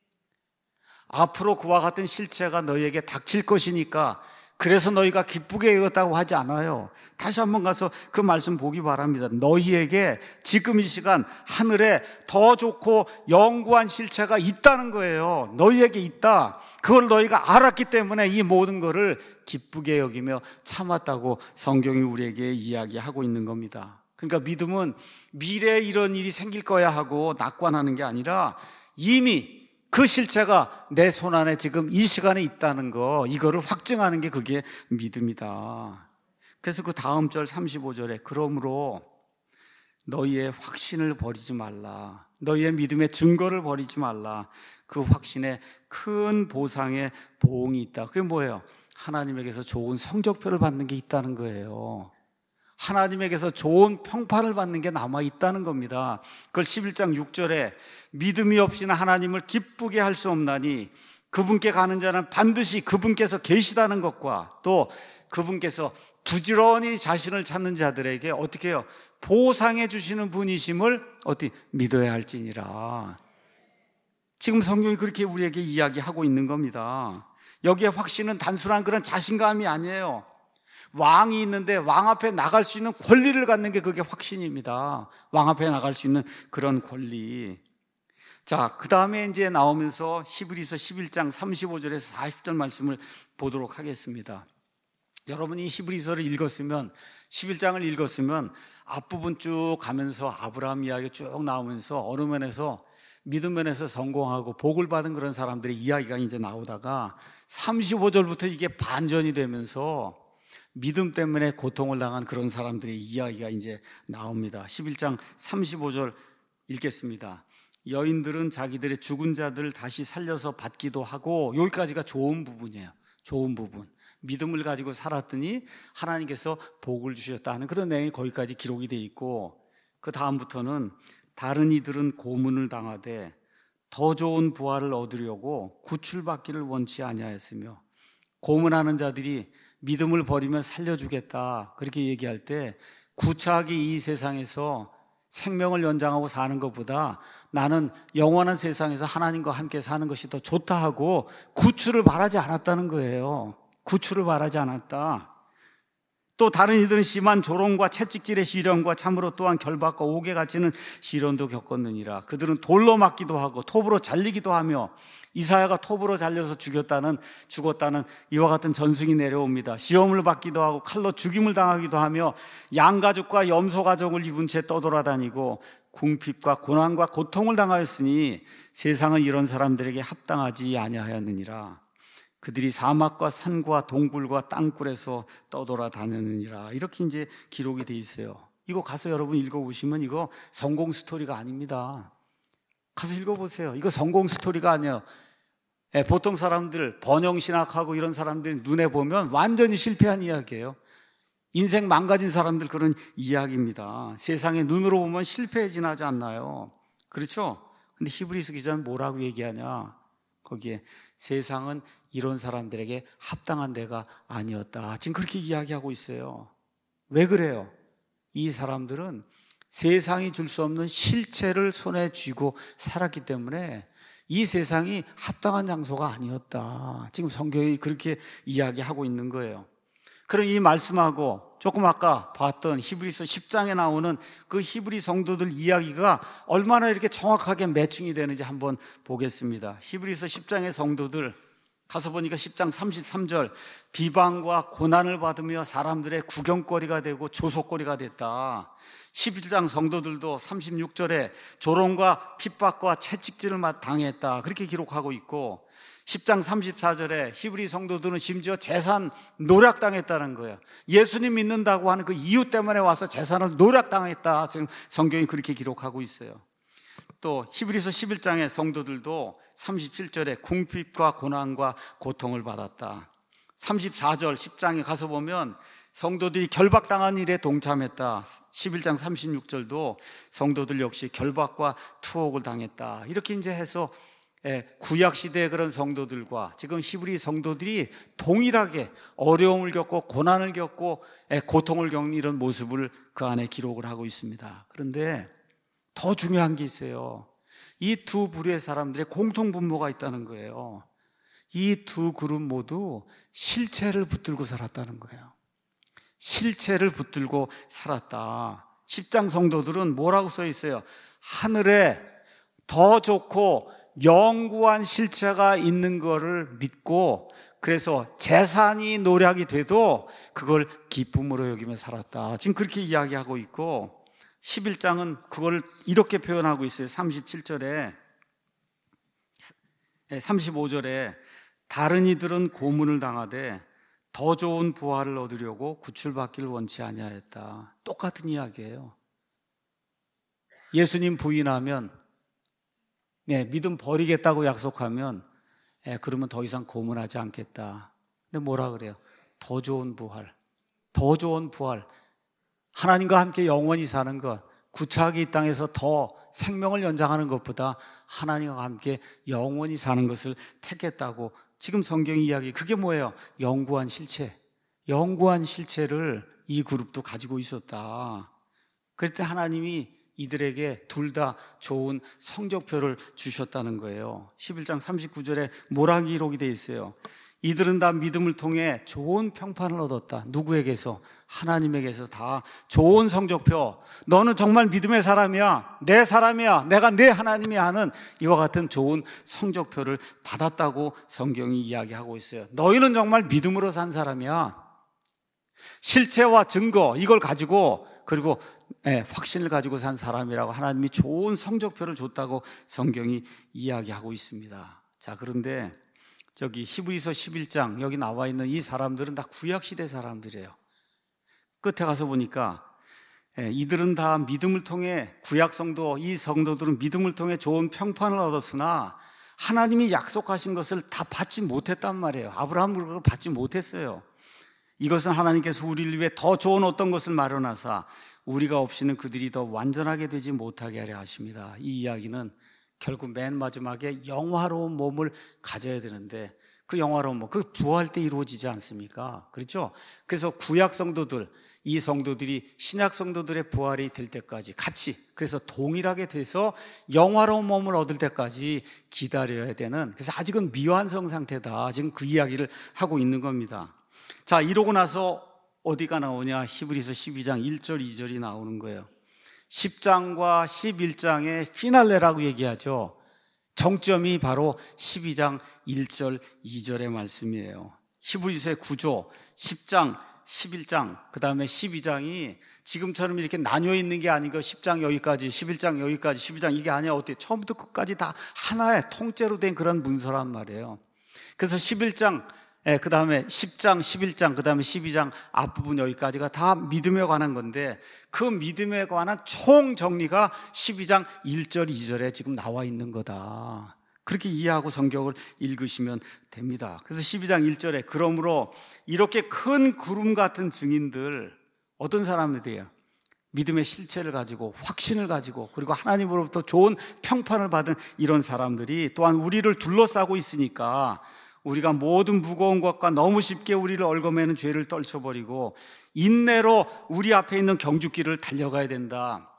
앞으로 그와 같은 실체가 너희에게 닥칠 것이니까 그래서 너희가 기쁘게 여겼다고 하지 않아요. 다시 한번 가서 그 말씀 보기 바랍니다. 너희에게 지금 이 시간 하늘에 더 좋고 영구한 실체가 있다는 거예요. 너희에게 있다. 그걸 너희가 알았기 때문에 이 모든 것을 기쁘게 여기며 참았다고 성경이 우리에게 이야기하고 있는 겁니다. 그러니까 믿음은 미래에 이런 일이 생길 거야 하고 낙관하는 게 아니라 이미 그 실체가 내 손 안에 지금 이 시간에 있다는 거, 이거를 확증하는 게 그게 믿음이다. 그래서 그 다음 절 35절에 그러므로 너희의 확신을 버리지 말라. 너희의 믿음의 증거를 버리지 말라. 그 확신에 큰 보상의 보응이 있다. 그게 뭐예요? 하나님에게서 좋은 성적표를 받는 게 있다는 거예요. 하나님에게서 좋은 평판을 받는 게 남아있다는 겁니다. 그걸 11장 6절에 믿음이 없이는 하나님을 기쁘게 할 수 없나니 그분께 가는 자는 반드시 그분께서 계시다는 것과 또 그분께서 부지런히 자신을 찾는 자들에게 어떻게 해요? 보상해 주시는 분이심을 어떻게 믿어야 할지니라. 지금 성경이 그렇게 우리에게 이야기하고 있는 겁니다. 여기에 확신은 단순한 그런 자신감이 아니에요. 왕이 있는데 왕 앞에 나갈 수 있는 권리를 갖는 게 그게 확신입니다. 왕 앞에 나갈 수 있는 그런 권리. 자, 그 다음에 이제 나오면서 히브리서 11장 35절에서 40절 말씀을 보도록 하겠습니다. 여러분이 히브리서를 읽었으면, 11장을 읽었으면 앞부분 쭉 가면서 아브라함 이야기 쭉 나오면서 어느 면에서 믿음 면에서 성공하고 복을 받은 그런 사람들의 이야기가 이제 나오다가 35절부터 이게 반전이 되면서 믿음 때문에 고통을 당한 그런 사람들의 이야기가 이제 나옵니다. 11장 35절 읽겠습니다. 여인들은 자기들의 죽은 자들을 다시 살려서 받기도 하고, 여기까지가 좋은 부분이에요. 좋은 부분. 믿음을 가지고 살았더니 하나님께서 복을 주셨다는 그런 내용이 거기까지 기록이 되어 있고, 그 다음부터는 다른 이들은 고문을 당하되 더 좋은 부활을 얻으려고 구출받기를 원치 아니하였으며, 고문하는 자들이 믿음을 버리면 살려주겠다 그렇게 얘기할 때 구차하게 이 세상에서 생명을 연장하고 사는 것보다 나는 영원한 세상에서 하나님과 함께 사는 것이 더 좋다 하고 구출을 바라지 않았다는 거예요. 구출을 바라지 않았다. 또 다른 이들은 심한 조롱과 채찍질의 시련과 참으로 또한 결박과 옥에 갇히는 시련도 겪었느니라. 그들은 돌로 맞기도 하고 톱으로 잘리기도 하며, 이사야가 톱으로 잘려서 죽었다는 이와 같은 전승이 내려옵니다. 시험을 받기도 하고 칼로 죽임을 당하기도 하며 양가죽과 염소 가죽을 입은 채 떠돌아다니고 궁핍과 고난과 고통을 당하였으니 세상은 이런 사람들에게 합당하지 아니하였느니라. 그들이 사막과 산과 동굴과 땅굴에서 떠돌아다녔느니라. 이렇게 이제 기록이 돼 있어요. 이거 가서 여러분 읽어보시면 이거 성공 스토리가 아닙니다. 가서 읽어보세요. 이거 성공 스토리가 아니에요. 보통 사람들, 번영신학하고 이런 사람들 눈에 보면 완전히 실패한 이야기예요. 인생 망가진 사람들 그런 이야기입니다. 세상의 눈으로 보면 실패에 지나지 않나요? 그렇죠? 근데 히브리서 기자는 뭐라고 얘기하냐? 거기에 세상은 이런 사람들에게 합당한 데가 아니었다. 지금 그렇게 이야기하고 있어요. 왜 그래요? 이 사람들은 세상이 줄 수 없는 실체를 손에 쥐고 살았기 때문에 이 세상이 합당한 장소가 아니었다. 지금 성경이 그렇게 이야기하고 있는 거예요. 그런 이 말씀하고 조금 아까 봤던 히브리서 10장에 나오는 그 히브리 성도들 이야기가 얼마나 이렇게 정확하게 매칭이 되는지 한번 보겠습니다. 히브리서 10장의 성도들 가서 보니까 10장 33절, 비방과 고난을 받으며 사람들의 구경거리가 되고 조속거리가 됐다. 11장 성도들도 36절에 조롱과 핍박과 채찍질을 당했다. 그렇게 기록하고 있고, 10장 34절에 히브리 성도들은 심지어 재산 노략당했다는 거예요. 예수님 믿는다고 하는 그 이유 때문에 와서 재산을 노략당했다. 지금 성경이 그렇게 기록하고 있어요. 또 히브리서 11장의 성도들도 37절에 궁핍과 고난과 고통을 받았다. 34절 10장에 가서 보면 성도들이 결박당한 일에 동참했다. 11장 36절도 성도들 역시 결박과 투옥을 당했다. 이렇게 이제 해서 구약시대의 그런 성도들과 지금 히브리 성도들이 동일하게 어려움을 겪고 고난을 겪고 고통을 겪는 이런 모습을 그 안에 기록을 하고 있습니다. 그런데 더 중요한 게 있어요. 이 두 부류의 사람들의 공통분모가 있다는 거예요. 이 두 그룹 모두 실체를 붙들고 살았다는 거예요. 실체를 붙들고 살았다. 10장 성도들은 뭐라고 써 있어요? 하늘에 더 좋고 영구한 실체가 있는 거를 믿고, 그래서 재산이 노략이 돼도 그걸 기쁨으로 여기며 살았다. 지금 그렇게 이야기하고 있고, 11장은 그걸 이렇게 표현하고 있어요. 37절에 35절에 다른 이들은 고문을 당하되 더 좋은 부활을 얻으려고 구출받기를 원치 아니하였다. 똑같은 이야기예요. 예수님 부인하면, 믿음 버리겠다고 약속하면, 그러면 더 이상 고문하지 않겠다. 근데 뭐라 그래요? 더 좋은 부활, 더 좋은 부활. 하나님과 함께 영원히 사는 것, 구차하게 이 땅에서 더 생명을 연장하는 것보다 하나님과 함께 영원히 사는 것을 택했다고 지금 성경 이야기, 그게 뭐예요? 영구한 실체. 영구한 실체를 이 그룹도 가지고 있었다. 그럴 때 하나님이 이들에게 둘 다 좋은 성적표를 주셨다는 거예요. 11장 39절에 뭐라 기록이 되어 있어요? 이들은 다 믿음을 통해 좋은 평판을 얻었다. 누구에게서? 하나님에게서 다 좋은 성적표. 너는 정말 믿음의 사람이야, 내 사람이야, 내가 내 하나님이 하는 이와 같은 좋은 성적표를 받았다고 성경이 이야기하고 있어요. 너희는 정말 믿음으로 산 사람이야. 실체와 증거, 이걸 가지고, 그리고 확신을 가지고 산 사람이라고 하나님이 좋은 성적표를 줬다고 성경이 이야기하고 있습니다. 자, 그런데 저기 히브리서 11장 여기 나와 있는 이 사람들은 다 구약시대 사람들이에요. 끝에 가서 보니까 이들은 다 믿음을 통해, 구약성도, 이 성도들은 믿음을 통해 좋은 평판을 얻었으나 하나님이 약속하신 것을 다 받지 못했단 말이에요. 아브라함을 그걸 받지 못했어요. 이것은 하나님께서 우리를 위해 더 좋은 어떤 것을 마련하사 우리가 없이는 그들이 더 완전하게 되지 못하게 하려 하십니다. 이 이야기는 결국 맨 마지막에 영화로운 몸을 가져야 되는데, 그 영화로운 몸, 그 부활 때 이루어지지 않습니까? 그렇죠? 그래서 구약 성도들, 이 성도들이 신약 성도들의 부활이 될 때까지 같이, 그래서 동일하게 돼서 영화로운 몸을 얻을 때까지 기다려야 되는, 그래서 아직은 미완성 상태다. 지금 그 이야기를 하고 있는 겁니다. 자, 이러고 나서 어디가 나오냐? 히브리서 12장 1절 2절이 나오는 거예요. 10장과 11장의 피날레라고 얘기하죠. 정점이 바로 12장 1절 2절의 말씀이에요. 히브리서의 구조, 10장, 11장, 그 다음에 12장이 지금처럼 이렇게 나뉘어 있는 게 아니고 10장 여기까지, 11장 여기까지, 12장 이게 아니야. 어떻게 처음부터 끝까지 다 하나의 통째로 된 그런 문서란 말이에요. 그래서 11장, 그 다음에 10장, 11장, 그 다음에 12장 앞부분 여기까지가 다 믿음에 관한 건데, 그 믿음에 관한 총 정리가 12장 1절, 2절에 지금 나와 있는 거다. 그렇게 이해하고 성경을 읽으시면 됩니다. 그래서 12장 1절에 그러므로 이렇게 큰 구름 같은 증인들, 어떤 사람들이에요? 믿음의 실체를 가지고, 확신을 가지고, 그리고 하나님으로부터 좋은 평판을 받은 이런 사람들이 또한 우리를 둘러싸고 있으니까 우리가 모든 무거운 것과 너무 쉽게 우리를 얽어매는 죄를 떨쳐버리고 인내로 우리 앞에 있는 경주길을 달려가야 된다.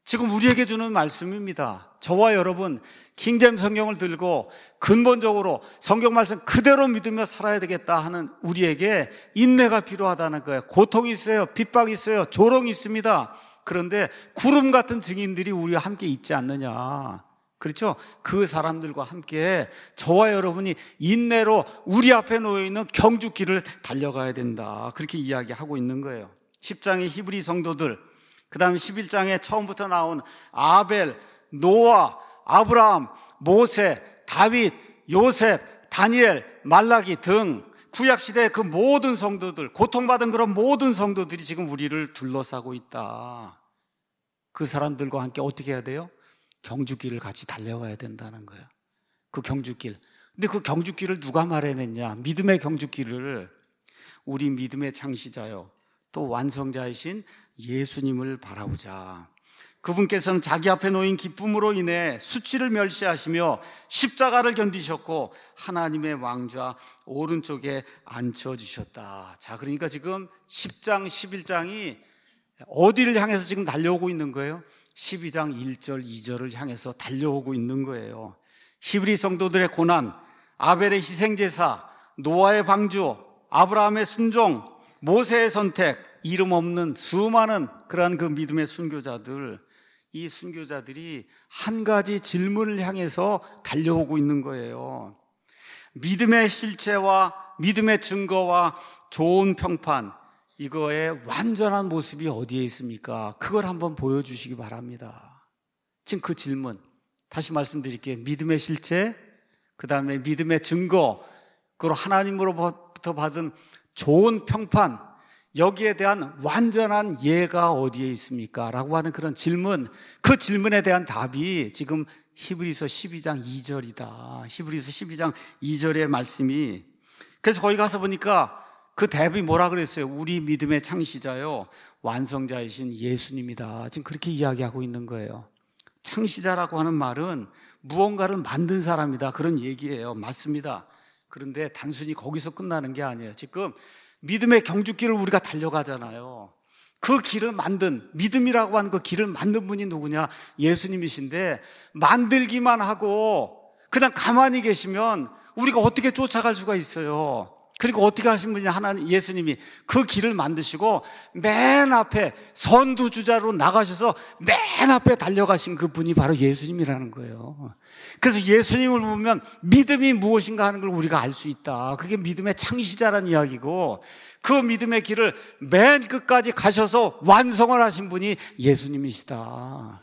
지금 우리에게 주는 말씀입니다. 저와 여러분 킹제임스 성경을 들고 근본적으로 성경 말씀 그대로 믿으며 살아야 되겠다 하는 우리에게 인내가 필요하다는 거예요. 고통이 있어요. 핍박이 있어요. 조롱이 있습니다. 그런데 구름 같은 증인들이 우리와 함께 있지 않느냐. 그렇죠? 그 사람들과 함께 저와 여러분이 인내로 우리 앞에 놓여있는 경주길을 달려가야 된다. 그렇게 이야기하고 있는 거예요. 10장의 히브리 성도들, 그 다음에 11장에 처음부터 나온 아벨, 노아, 아브라함, 모세, 다윗, 요셉, 다니엘, 말라기 등 구약시대의 그 모든 성도들, 고통받은 그런 모든 성도들이 지금 우리를 둘러싸고 있다. 그 사람들과 함께 어떻게 해야 돼요? 경주길을 같이 달려가야 된다는 거예요. 그 경주길. 근데 그 경주길을 누가 마련했냐? 믿음의 경주길을 우리 믿음의 창시자요, 또 완성자이신 예수님을 바라보자. 그분께서는 자기 앞에 놓인 기쁨으로 인해 수치를 멸시하시며 십자가를 견디셨고 하나님의 왕좌 오른쪽에 앉혀주셨다. 자, 그러니까 지금 10장, 11장이 어디를 향해서 지금 달려오고 있는 거예요? 12장 1절, 2절을 향해서 달려오고 있는 거예요. 히브리 성도들의 고난, 아벨의 희생제사, 노아의 방주, 아브라함의 순종, 모세의 선택, 이름 없는 수많은 그러한 그 믿음의 순교자들, 이 순교자들이 한 가지 질문을 향해서 달려오고 있는 거예요. 믿음의 실체와 믿음의 증거와 좋은 평판, 이거의 완전한 모습이 어디에 있습니까? 그걸 한번 보여주시기 바랍니다. 지금 그 질문 다시 말씀드릴게요. 믿음의 실체, 그 다음에 믿음의 증거, 그리고 하나님으로부터 받은 좋은 평판, 여기에 대한 완전한 예가 어디에 있습니까? 라고 하는 그런 질문, 그 질문에 대한 답이 지금 히브리서 12장 2절이다. 히브리서 12장 2절의 말씀이. 그래서 거기 가서 보니까 그 답이 뭐라 그랬어요? 우리 믿음의 창시자요, 완성자이신 예수님이다. 지금 그렇게 이야기하고 있는 거예요. 창시자라고 하는 말은 무언가를 만든 사람이다, 그런 얘기예요. 맞습니다. 그런데 단순히 거기서 끝나는 게 아니에요. 지금 믿음의 경주길을 우리가 달려가잖아요. 그 길을 만든, 믿음이라고 하는 그 길을 만든 분이 누구냐? 예수님이신데, 만들기만 하고 그냥 가만히 계시면 우리가 어떻게 쫓아갈 수가 있어요? 그리고 어떻게 하신 분이 하나님, 예수님이 그 길을 만드시고 맨 앞에 선두주자로 나가셔서 맨 앞에 달려가신 그 분이 바로 예수님이라는 거예요. 그래서 예수님을 보면 믿음이 무엇인가 하는 걸 우리가 알 수 있다. 그게 믿음의 창시자라는 이야기고, 그 믿음의 길을 맨 끝까지 가셔서 완성을 하신 분이 예수님이시다.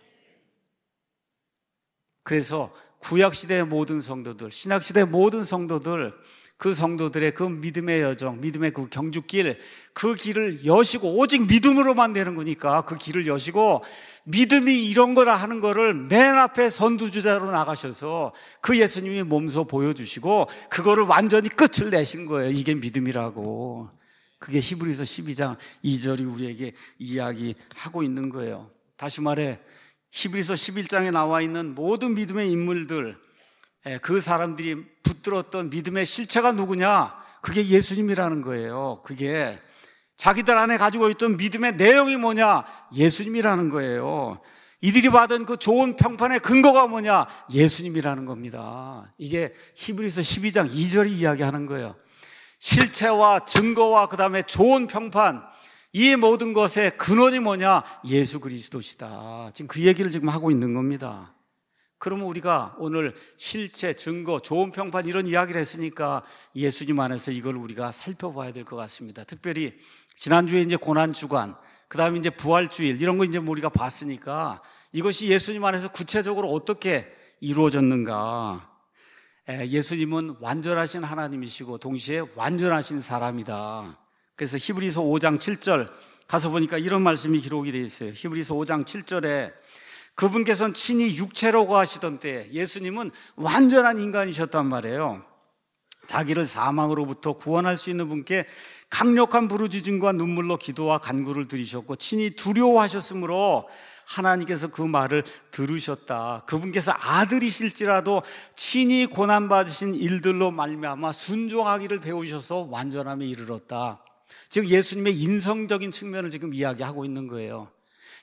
그래서 구약시대의 모든 성도들, 신약시대의 모든 성도들, 그 성도들의 그 믿음의 여정, 믿음의 그 경주길, 그 길을 여시고, 오직 믿음으로만 되는 거니까 그 길을 여시고, 믿음이 이런 거라 하는 거를 맨 앞에 선두주자로 나가셔서 그 예수님이 몸소 보여주시고 그거를 완전히 끝을 내신 거예요. 이게 믿음이라고. 그게 히브리서 12장 2절이 우리에게 이야기하고 있는 거예요. 다시 말해 히브리서 11장에 나와 있는 모든 믿음의 인물들, 그 사람들이 붙들었던 믿음의 실체가 누구냐? 그게 예수님이라는 거예요. 그게 자기들 안에 가지고 있던 믿음의 내용이 뭐냐? 예수님이라는 거예요. 이들이 받은 그 좋은 평판의 근거가 뭐냐? 예수님이라는 겁니다. 이게 히브리서 12장 2절이 이야기하는 거예요. 실체와 증거와 그 다음에 좋은 평판, 이 모든 것의 근원이 뭐냐? 예수 그리스도시다. 지금 그 얘기를 지금 하고 있는 겁니다. 그러면 우리가 오늘 실체, 증거, 좋은 평판 이런 이야기를 했으니까 예수님 안에서 이걸 우리가 살펴봐야 될 것 같습니다. 특별히 지난주에 이제 고난주간, 그 다음에 이제 부활주일 이런 거 이제 우리가 봤으니까 이것이 예수님 안에서 구체적으로 어떻게 이루어졌는가. 예수님은 완전하신 하나님이시고 동시에 완전하신 사람이다. 그래서 히브리서 5장 7절 가서 보니까 이런 말씀이 기록이 되어 있어요. 히브리서 5장 7절에 그분께서는 친히 육체로 거하시던 때 예수님은 완전한 인간이셨단 말이에요. 자기를 사망으로부터 구원할 수 있는 분께 강력한 부르짖음과 눈물로 기도와 간구를 드리셨고 친히 두려워하셨으므로 하나님께서 그 말을 들으셨다. 그분께서 아들이실지라도 친히 고난받으신 일들로 말미암아 순종하기를 배우셔서 완전함에 이르렀다. 즉 예수님의 인성적인 측면을 지금 이야기하고 있는 거예요.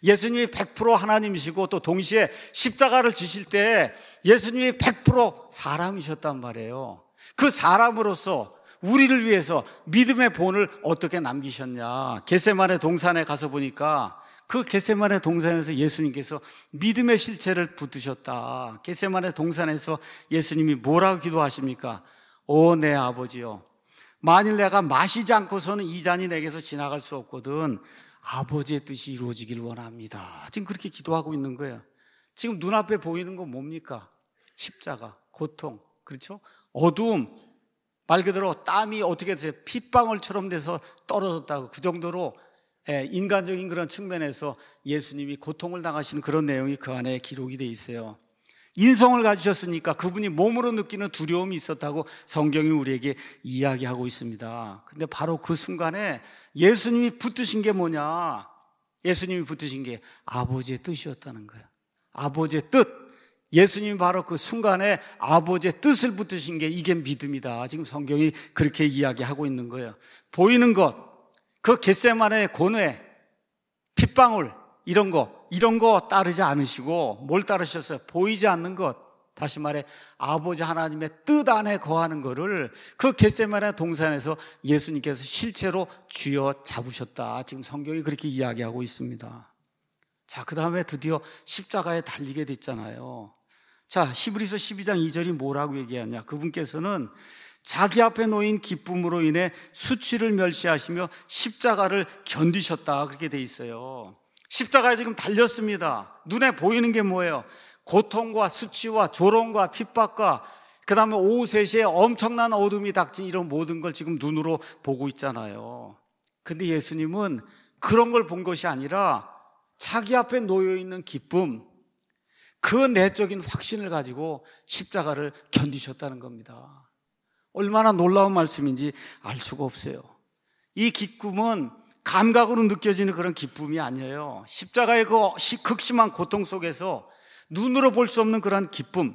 예수님이 100% 하나님이시고 또 동시에 십자가를 지실 때 예수님이 100% 사람이셨단 말이에요. 그 사람으로서 우리를 위해서 믿음의 본을 어떻게 남기셨냐. 겟세마네 동산에 가서 보니까 그 겟세마네 동산에서 예수님께서 믿음의 실체를 붙드셨다. 겟세마네 동산에서 예수님이 뭐라고 기도하십니까? 오 내 아버지요, 만일 내가 마시지 않고서는 이 잔이 내게서 지나갈 수 없거든 아버지의 뜻이 이루어지길 원합니다. 지금 그렇게 기도하고 있는 거예요. 지금 눈앞에 보이는 건 뭡니까? 십자가, 고통, 그렇죠? 어두움, 말 그대로 땀이 어떻게 돼서 핏방울처럼 돼서 떨어졌다고, 그 정도로 인간적인 그런 측면에서 예수님이 고통을 당하시는 그런 내용이 그 안에 기록이 돼 있어요. 인성을 가지셨으니까 그분이 몸으로 느끼는 두려움이 있었다고 성경이 우리에게 이야기하고 있습니다. 근데 바로 그 순간에 예수님이 붙드신 게 뭐냐? 예수님이 붙드신 게 아버지의 뜻이었다는 거예요. 아버지의 뜻. 예수님이 바로 그 순간에 아버지의 뜻을 붙드신 게 이게 믿음이다. 지금 성경이 그렇게 이야기하고 있는 거예요. 보이는 것, 그 겟세마네의 고뇌, 핏방울, 이런 거 따르지 않으시고 뭘 따르셨어요? 보이지 않는 것, 다시 말해 아버지 하나님의 뜻 안에 거하는 거를 그 겟세마네 동산에서 예수님께서 실체로 쥐어 잡으셨다. 지금 성경이 그렇게 이야기하고 있습니다. 자, 그 다음에 드디어 십자가에 달리게 됐잖아요. 자, 히브리서 12장 2절이 뭐라고 얘기하냐? 그분께서는 자기 앞에 놓인 기쁨으로 인해 수치를 멸시하시며 십자가를 견디셨다. 그렇게 돼 있어요. 십자가에 지금 달렸습니다. 눈에 보이는 게 뭐예요? 고통과 수치와 조롱과 핍박과 그 다음에 오후 3시에 엄청난 어둠이 닥친 이런 모든 걸 지금 눈으로 보고 있잖아요. 근데 예수님은 그런 걸 본 것이 아니라 자기 앞에 놓여있는 기쁨, 그 내적인 확신을 가지고 십자가를 견디셨다는 겁니다. 얼마나 놀라운 말씀인지 알 수가 없어요. 이 기쁨은 감각으로 느껴지는 그런 기쁨이 아니에요. 십자가의 그 극심한 고통 속에서 눈으로 볼 수 없는 그런 기쁨,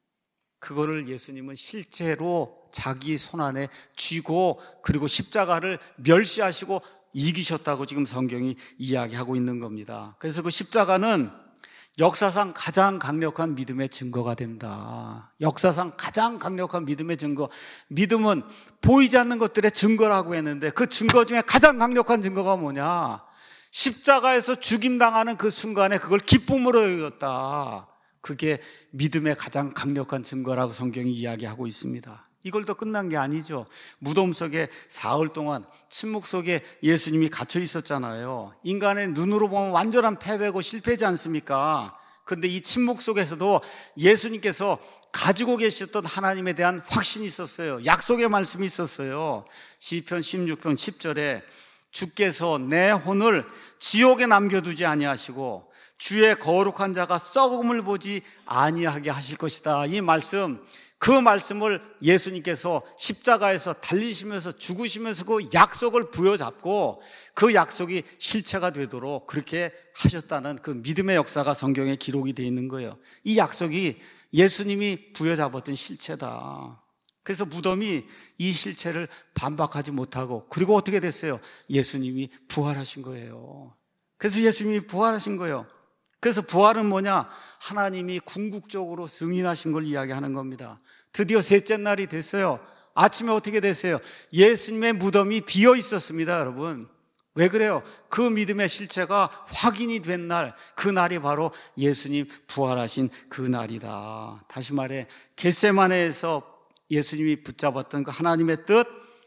그거를 예수님은 실제로 자기 손 안에 쥐고 그리고 십자가를 멸시하시고 이기셨다고 지금 성경이 이야기하고 있는 겁니다. 그래서 그 십자가는 역사상 가장 강력한 믿음의 증거가 된다. 역사상 가장 강력한 믿음의 증거. 믿음은 보이지 않는 것들의 증거라고 했는데 그 증거 중에 가장 강력한 증거가 뭐냐? 십자가에서 죽임당하는 그 순간에 그걸 기쁨으로 여겼다. 그게 믿음의 가장 강력한 증거라고 성경이 이야기하고 있습니다. 이걸 더 끝난 게 아니죠. 무덤 속에 사흘 동안 침묵 속에 예수님이 갇혀 있었잖아요. 인간의 눈으로 보면 완전한 패배고 실패지 않습니까? 그런데 이 침묵 속에서도 예수님께서 가지고 계셨던 하나님에 대한 확신이 있었어요. 약속의 말씀이 있었어요. 시편 16편 10절에 주께서 내 혼을 지옥에 남겨두지 아니하시고 주의 거룩한 자가 썩음을 보지 아니하게 하실 것이다. 이 말씀, 그 말씀을 예수님께서 십자가에서 달리시면서 죽으시면서 그 약속을 부여잡고 그 약속이 실체가 되도록 그렇게 하셨다는 그 믿음의 역사가 성경에 기록이 되어 있는 거예요. 이 약속이 예수님이 부여잡았던 실체다. 그래서 무덤이 이 실체를 반박하지 못하고, 그리고 어떻게 됐어요? 예수님이 부활하신 거예요. 그래서 예수님이 부활하신 거예요. 그래서 부활은 뭐냐? 하나님이 궁극적으로 승인하신 걸 이야기하는 겁니다. 드디어 셋째 날이 됐어요. 아침에 어떻게 됐어요? 예수님의 무덤이 비어 있었습니다, 여러분. 왜 그래요? 그 믿음의 실체가 확인이 된 날, 그 날이 바로 예수님 부활하신 그 날이다. 다시 말해, 겟세마네에서 예수님이 붙잡았던 그 하나님의 뜻,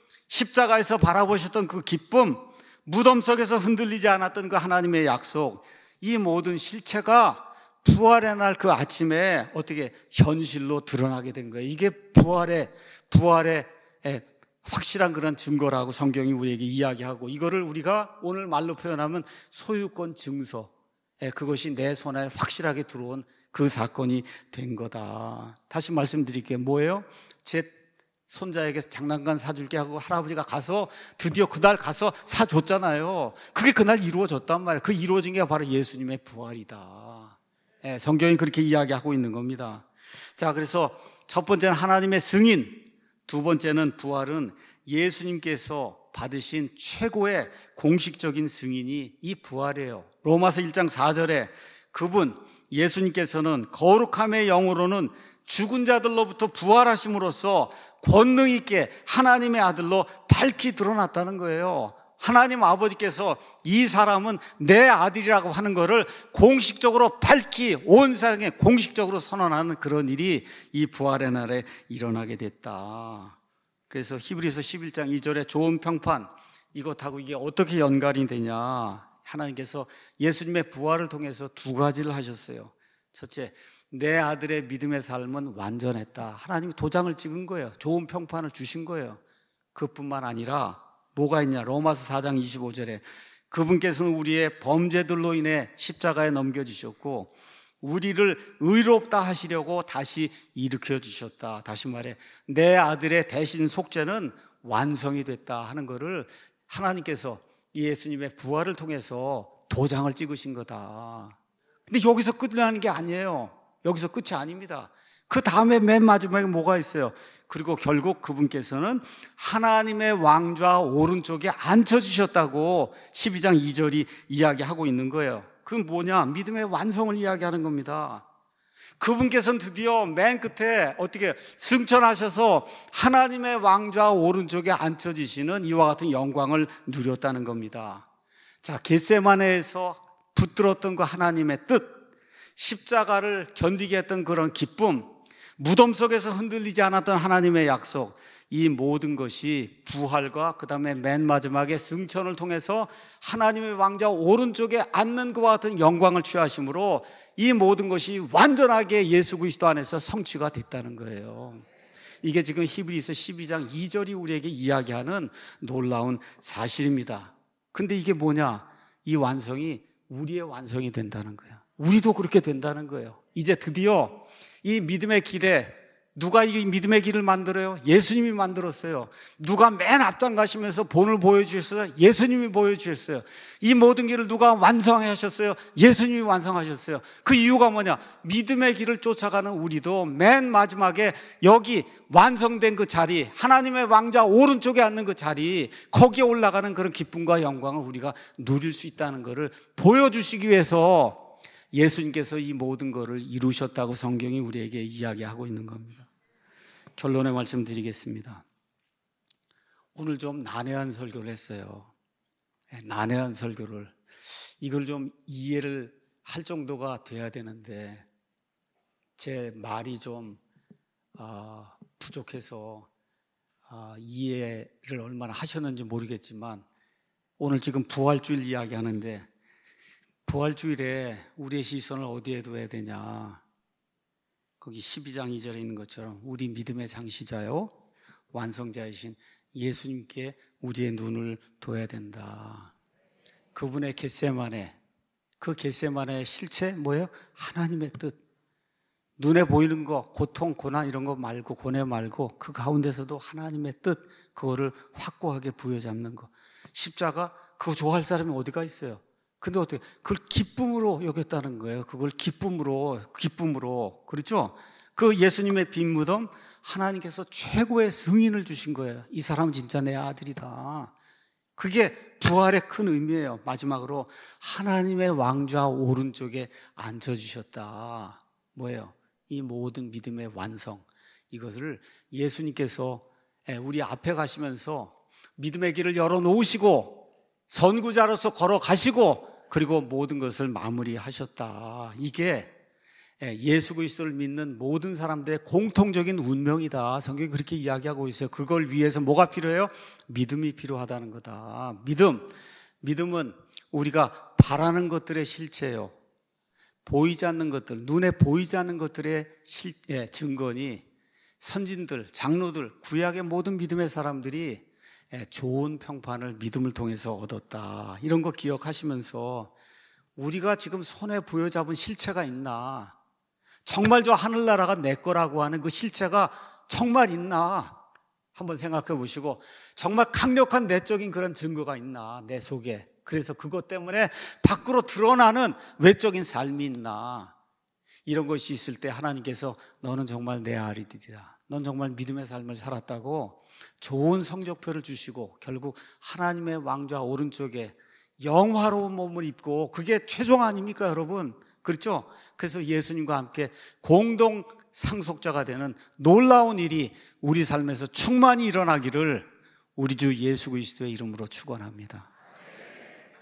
십자가에서 바라보셨던 그 기쁨, 무덤 속에서 흔들리지 않았던 그 하나님의 약속, 이 모든 실체가 부활의 날 그 아침에 어떻게 현실로 드러나게 된 거예요. 이게 부활의 확실한 그런 증거라고 성경이 우리에게 이야기하고, 이거를 우리가 오늘 말로 표현하면 소유권 증서, 그것이 내 손에 확실하게 들어온 그 사건이 된 거다. 다시 말씀드릴게요. 뭐예요? 제 손자에게 장난감 사줄게 하고 할아버지가 가서 드디어 그날 가서 사줬잖아요. 그게 그날 이루어졌단 말이에요. 그 이루어진 게 바로 예수님의 부활이다. 성경이 그렇게 이야기하고 있는 겁니다. 자, 그래서 첫 번째는 하나님의 승인, 두 번째는 부활은 예수님께서 받으신 최고의 공식적인 증인이 이 부활이에요. 로마서 1장 4절에 그분 예수님께서는 거룩함의 영으로는 죽은 자들로부터 부활하심으로써 권능 있게 하나님의 아들로 밝히 드러났다는 거예요. 하나님 아버지께서 이 사람은 내 아들이라고 하는 것을 공식적으로 밝히 온 세상에 공식적으로 선언하는 그런 일이 이 부활의 날에 일어나게 됐다. 그래서 히브리서 11장 2절에 좋은 평판, 이것하고 이게 어떻게 연관이 되냐. 하나님께서 예수님의 부활을 통해서 두 가지를 하셨어요. 첫째, 내 아들의 믿음의 삶은 완전했다. 하나님이 도장을 찍은 거예요. 좋은 평판을 주신 거예요. 그뿐만 아니라 뭐가 있냐. 로마서 4장 25절에 그분께서는 우리의 범죄들로 인해 십자가에 넘겨주셨고 우리를 의롭다 하시려고 다시 일으켜 주셨다. 다시 말해 내 아들의 대신 속죄는 완성이 됐다 하는 것을 하나님께서 예수님의 부활을 통해서 도장을 찍으신 거다. 근데 여기서 끝나는 게 아니에요. 여기서 끝이 아닙니다. 그 다음에 맨 마지막에 뭐가 있어요? 그리고 결국 그분께서는 하나님의 왕좌 오른쪽에 앉혀주셨다고 12장 2절이 이야기하고 있는 거예요. 그건 뭐냐? 믿음의 완성을 이야기하는 겁니다. 그분께서는 드디어 맨 끝에 어떻게 승천하셔서 하나님의 왕좌 오른쪽에 앉혀지시는 이와 같은 영광을 누렸다는 겁니다. 자, 겟세마네에서 붙들었던 그 하나님의 뜻, 십자가를 견디게 했던 그런 기쁨, 무덤 속에서 흔들리지 않았던 하나님의 약속, 이 모든 것이 부활과 그 다음에 맨 마지막에 승천을 통해서 하나님의 왕좌 오른쪽에 앉는 그와 같은 영광을 취하심으로 이 모든 것이 완전하게 예수 그리스도 안에서 성취가 됐다는 거예요. 이게 지금 히브리서 12장 2절이 우리에게 이야기하는 놀라운 사실입니다. 근데 이게 뭐냐? 이 완성이 우리의 완성이 된다는 거예요. 우리도 그렇게 된다는 거예요. 이제 드디어 이 믿음의 길에 누가 이 믿음의 길을 만들어요? 예수님이 만들었어요. 누가 맨 앞장 가시면서 본을 보여주셨어요? 예수님이 보여주셨어요. 이 모든 길을 누가 완성하셨어요? 예수님이 완성하셨어요. 그 이유가 뭐냐? 믿음의 길을 쫓아가는 우리도 맨 마지막에 여기 완성된 그 자리, 하나님의 왕좌 오른쪽에 앉는 그 자리, 거기에 올라가는 그런 기쁨과 영광을 우리가 누릴 수 있다는 것을 보여주시기 위해서 예수님께서 이 모든 것을 이루셨다고 성경이 우리에게 이야기하고 있는 겁니다. 결론의 말씀 드리겠습니다. 오늘 좀 난해한 설교를 했어요. 난해한 설교를. 이걸 좀 이해를 할 정도가 돼야 되는데 제 말이 좀 부족해서 이해를 얼마나 하셨는지 모르겠지만 오늘 지금 부활주일 이야기하는데 부활주일에 우리의 시선을 어디에 둬야 되냐? 거기 12장 2절에 있는 것처럼 우리 믿음의 장시자요 완성자이신 예수님께 우리의 눈을 둬야 된다. 그분의 겟세마네, 그 겟세마네의 실체 뭐예요? 하나님의 뜻. 눈에 보이는 거, 고통, 고난 이런 거 말고, 고뇌 말고 그 가운데서도 하나님의 뜻, 그거를 확고하게 부여잡는 거. 십자가 그거 좋아할 사람이 어디가 있어요? 근데 어떻게 그걸 기쁨으로 여겼다는 거예요. 그걸 기쁨으로 그렇죠? 그 예수님의 빈 무덤 하나님께서 최고의 승인을 주신 거예요. 이 사람은 진짜 내 아들이다. 그게 부활의 큰 의미예요. 마지막으로 하나님의 왕좌 오른쪽에 앉혀주셨다. 뭐예요? 이 모든 믿음의 완성, 이것을 예수님께서 우리 앞에 가시면서 믿음의 길을 열어놓으시고 선구자로서 걸어가시고 그리고 모든 것을 마무리하셨다. 이게 예수 그리스도를 믿는 모든 사람들의 공통적인 운명이다. 성경이 그렇게 이야기하고 있어요. 그걸 위해서 뭐가 필요해요? 믿음이 필요하다는 거다. 믿음은 우리가 바라는 것들의 실체예요. 보이지 않는 것들, 눈에 보이지 않는 것들의 증거니 선진들, 장로들, 구약의 모든 믿음의 사람들이 좋은 평판을 믿음을 통해서 얻었다. 이런 거 기억하시면서 우리가 지금 손에 부여잡은 실체가 있나? 정말 저 하늘나라가 내 거라고 하는 그 실체가 정말 있나? 한번 생각해 보시고 정말 강력한 내적인 그런 증거가 있나? 내 속에. 그래서 그것 때문에 밖으로 드러나는 외적인 삶이 있나? 이런 것이 있을 때 하나님께서 너는 정말 내 아들이다. 넌 정말 믿음의 삶을 살았다고 좋은 성적표를 주시고 결국 하나님의 왕좌 오른쪽에 영화로운 몸을 입고, 그게 최종 아닙니까 여러분? 그렇죠? 그래서 예수님과 함께 공동 상속자가 되는 놀라운 일이 우리 삶에서 충만히 일어나기를 우리 주 예수 그리스도의 이름으로 축원합니다.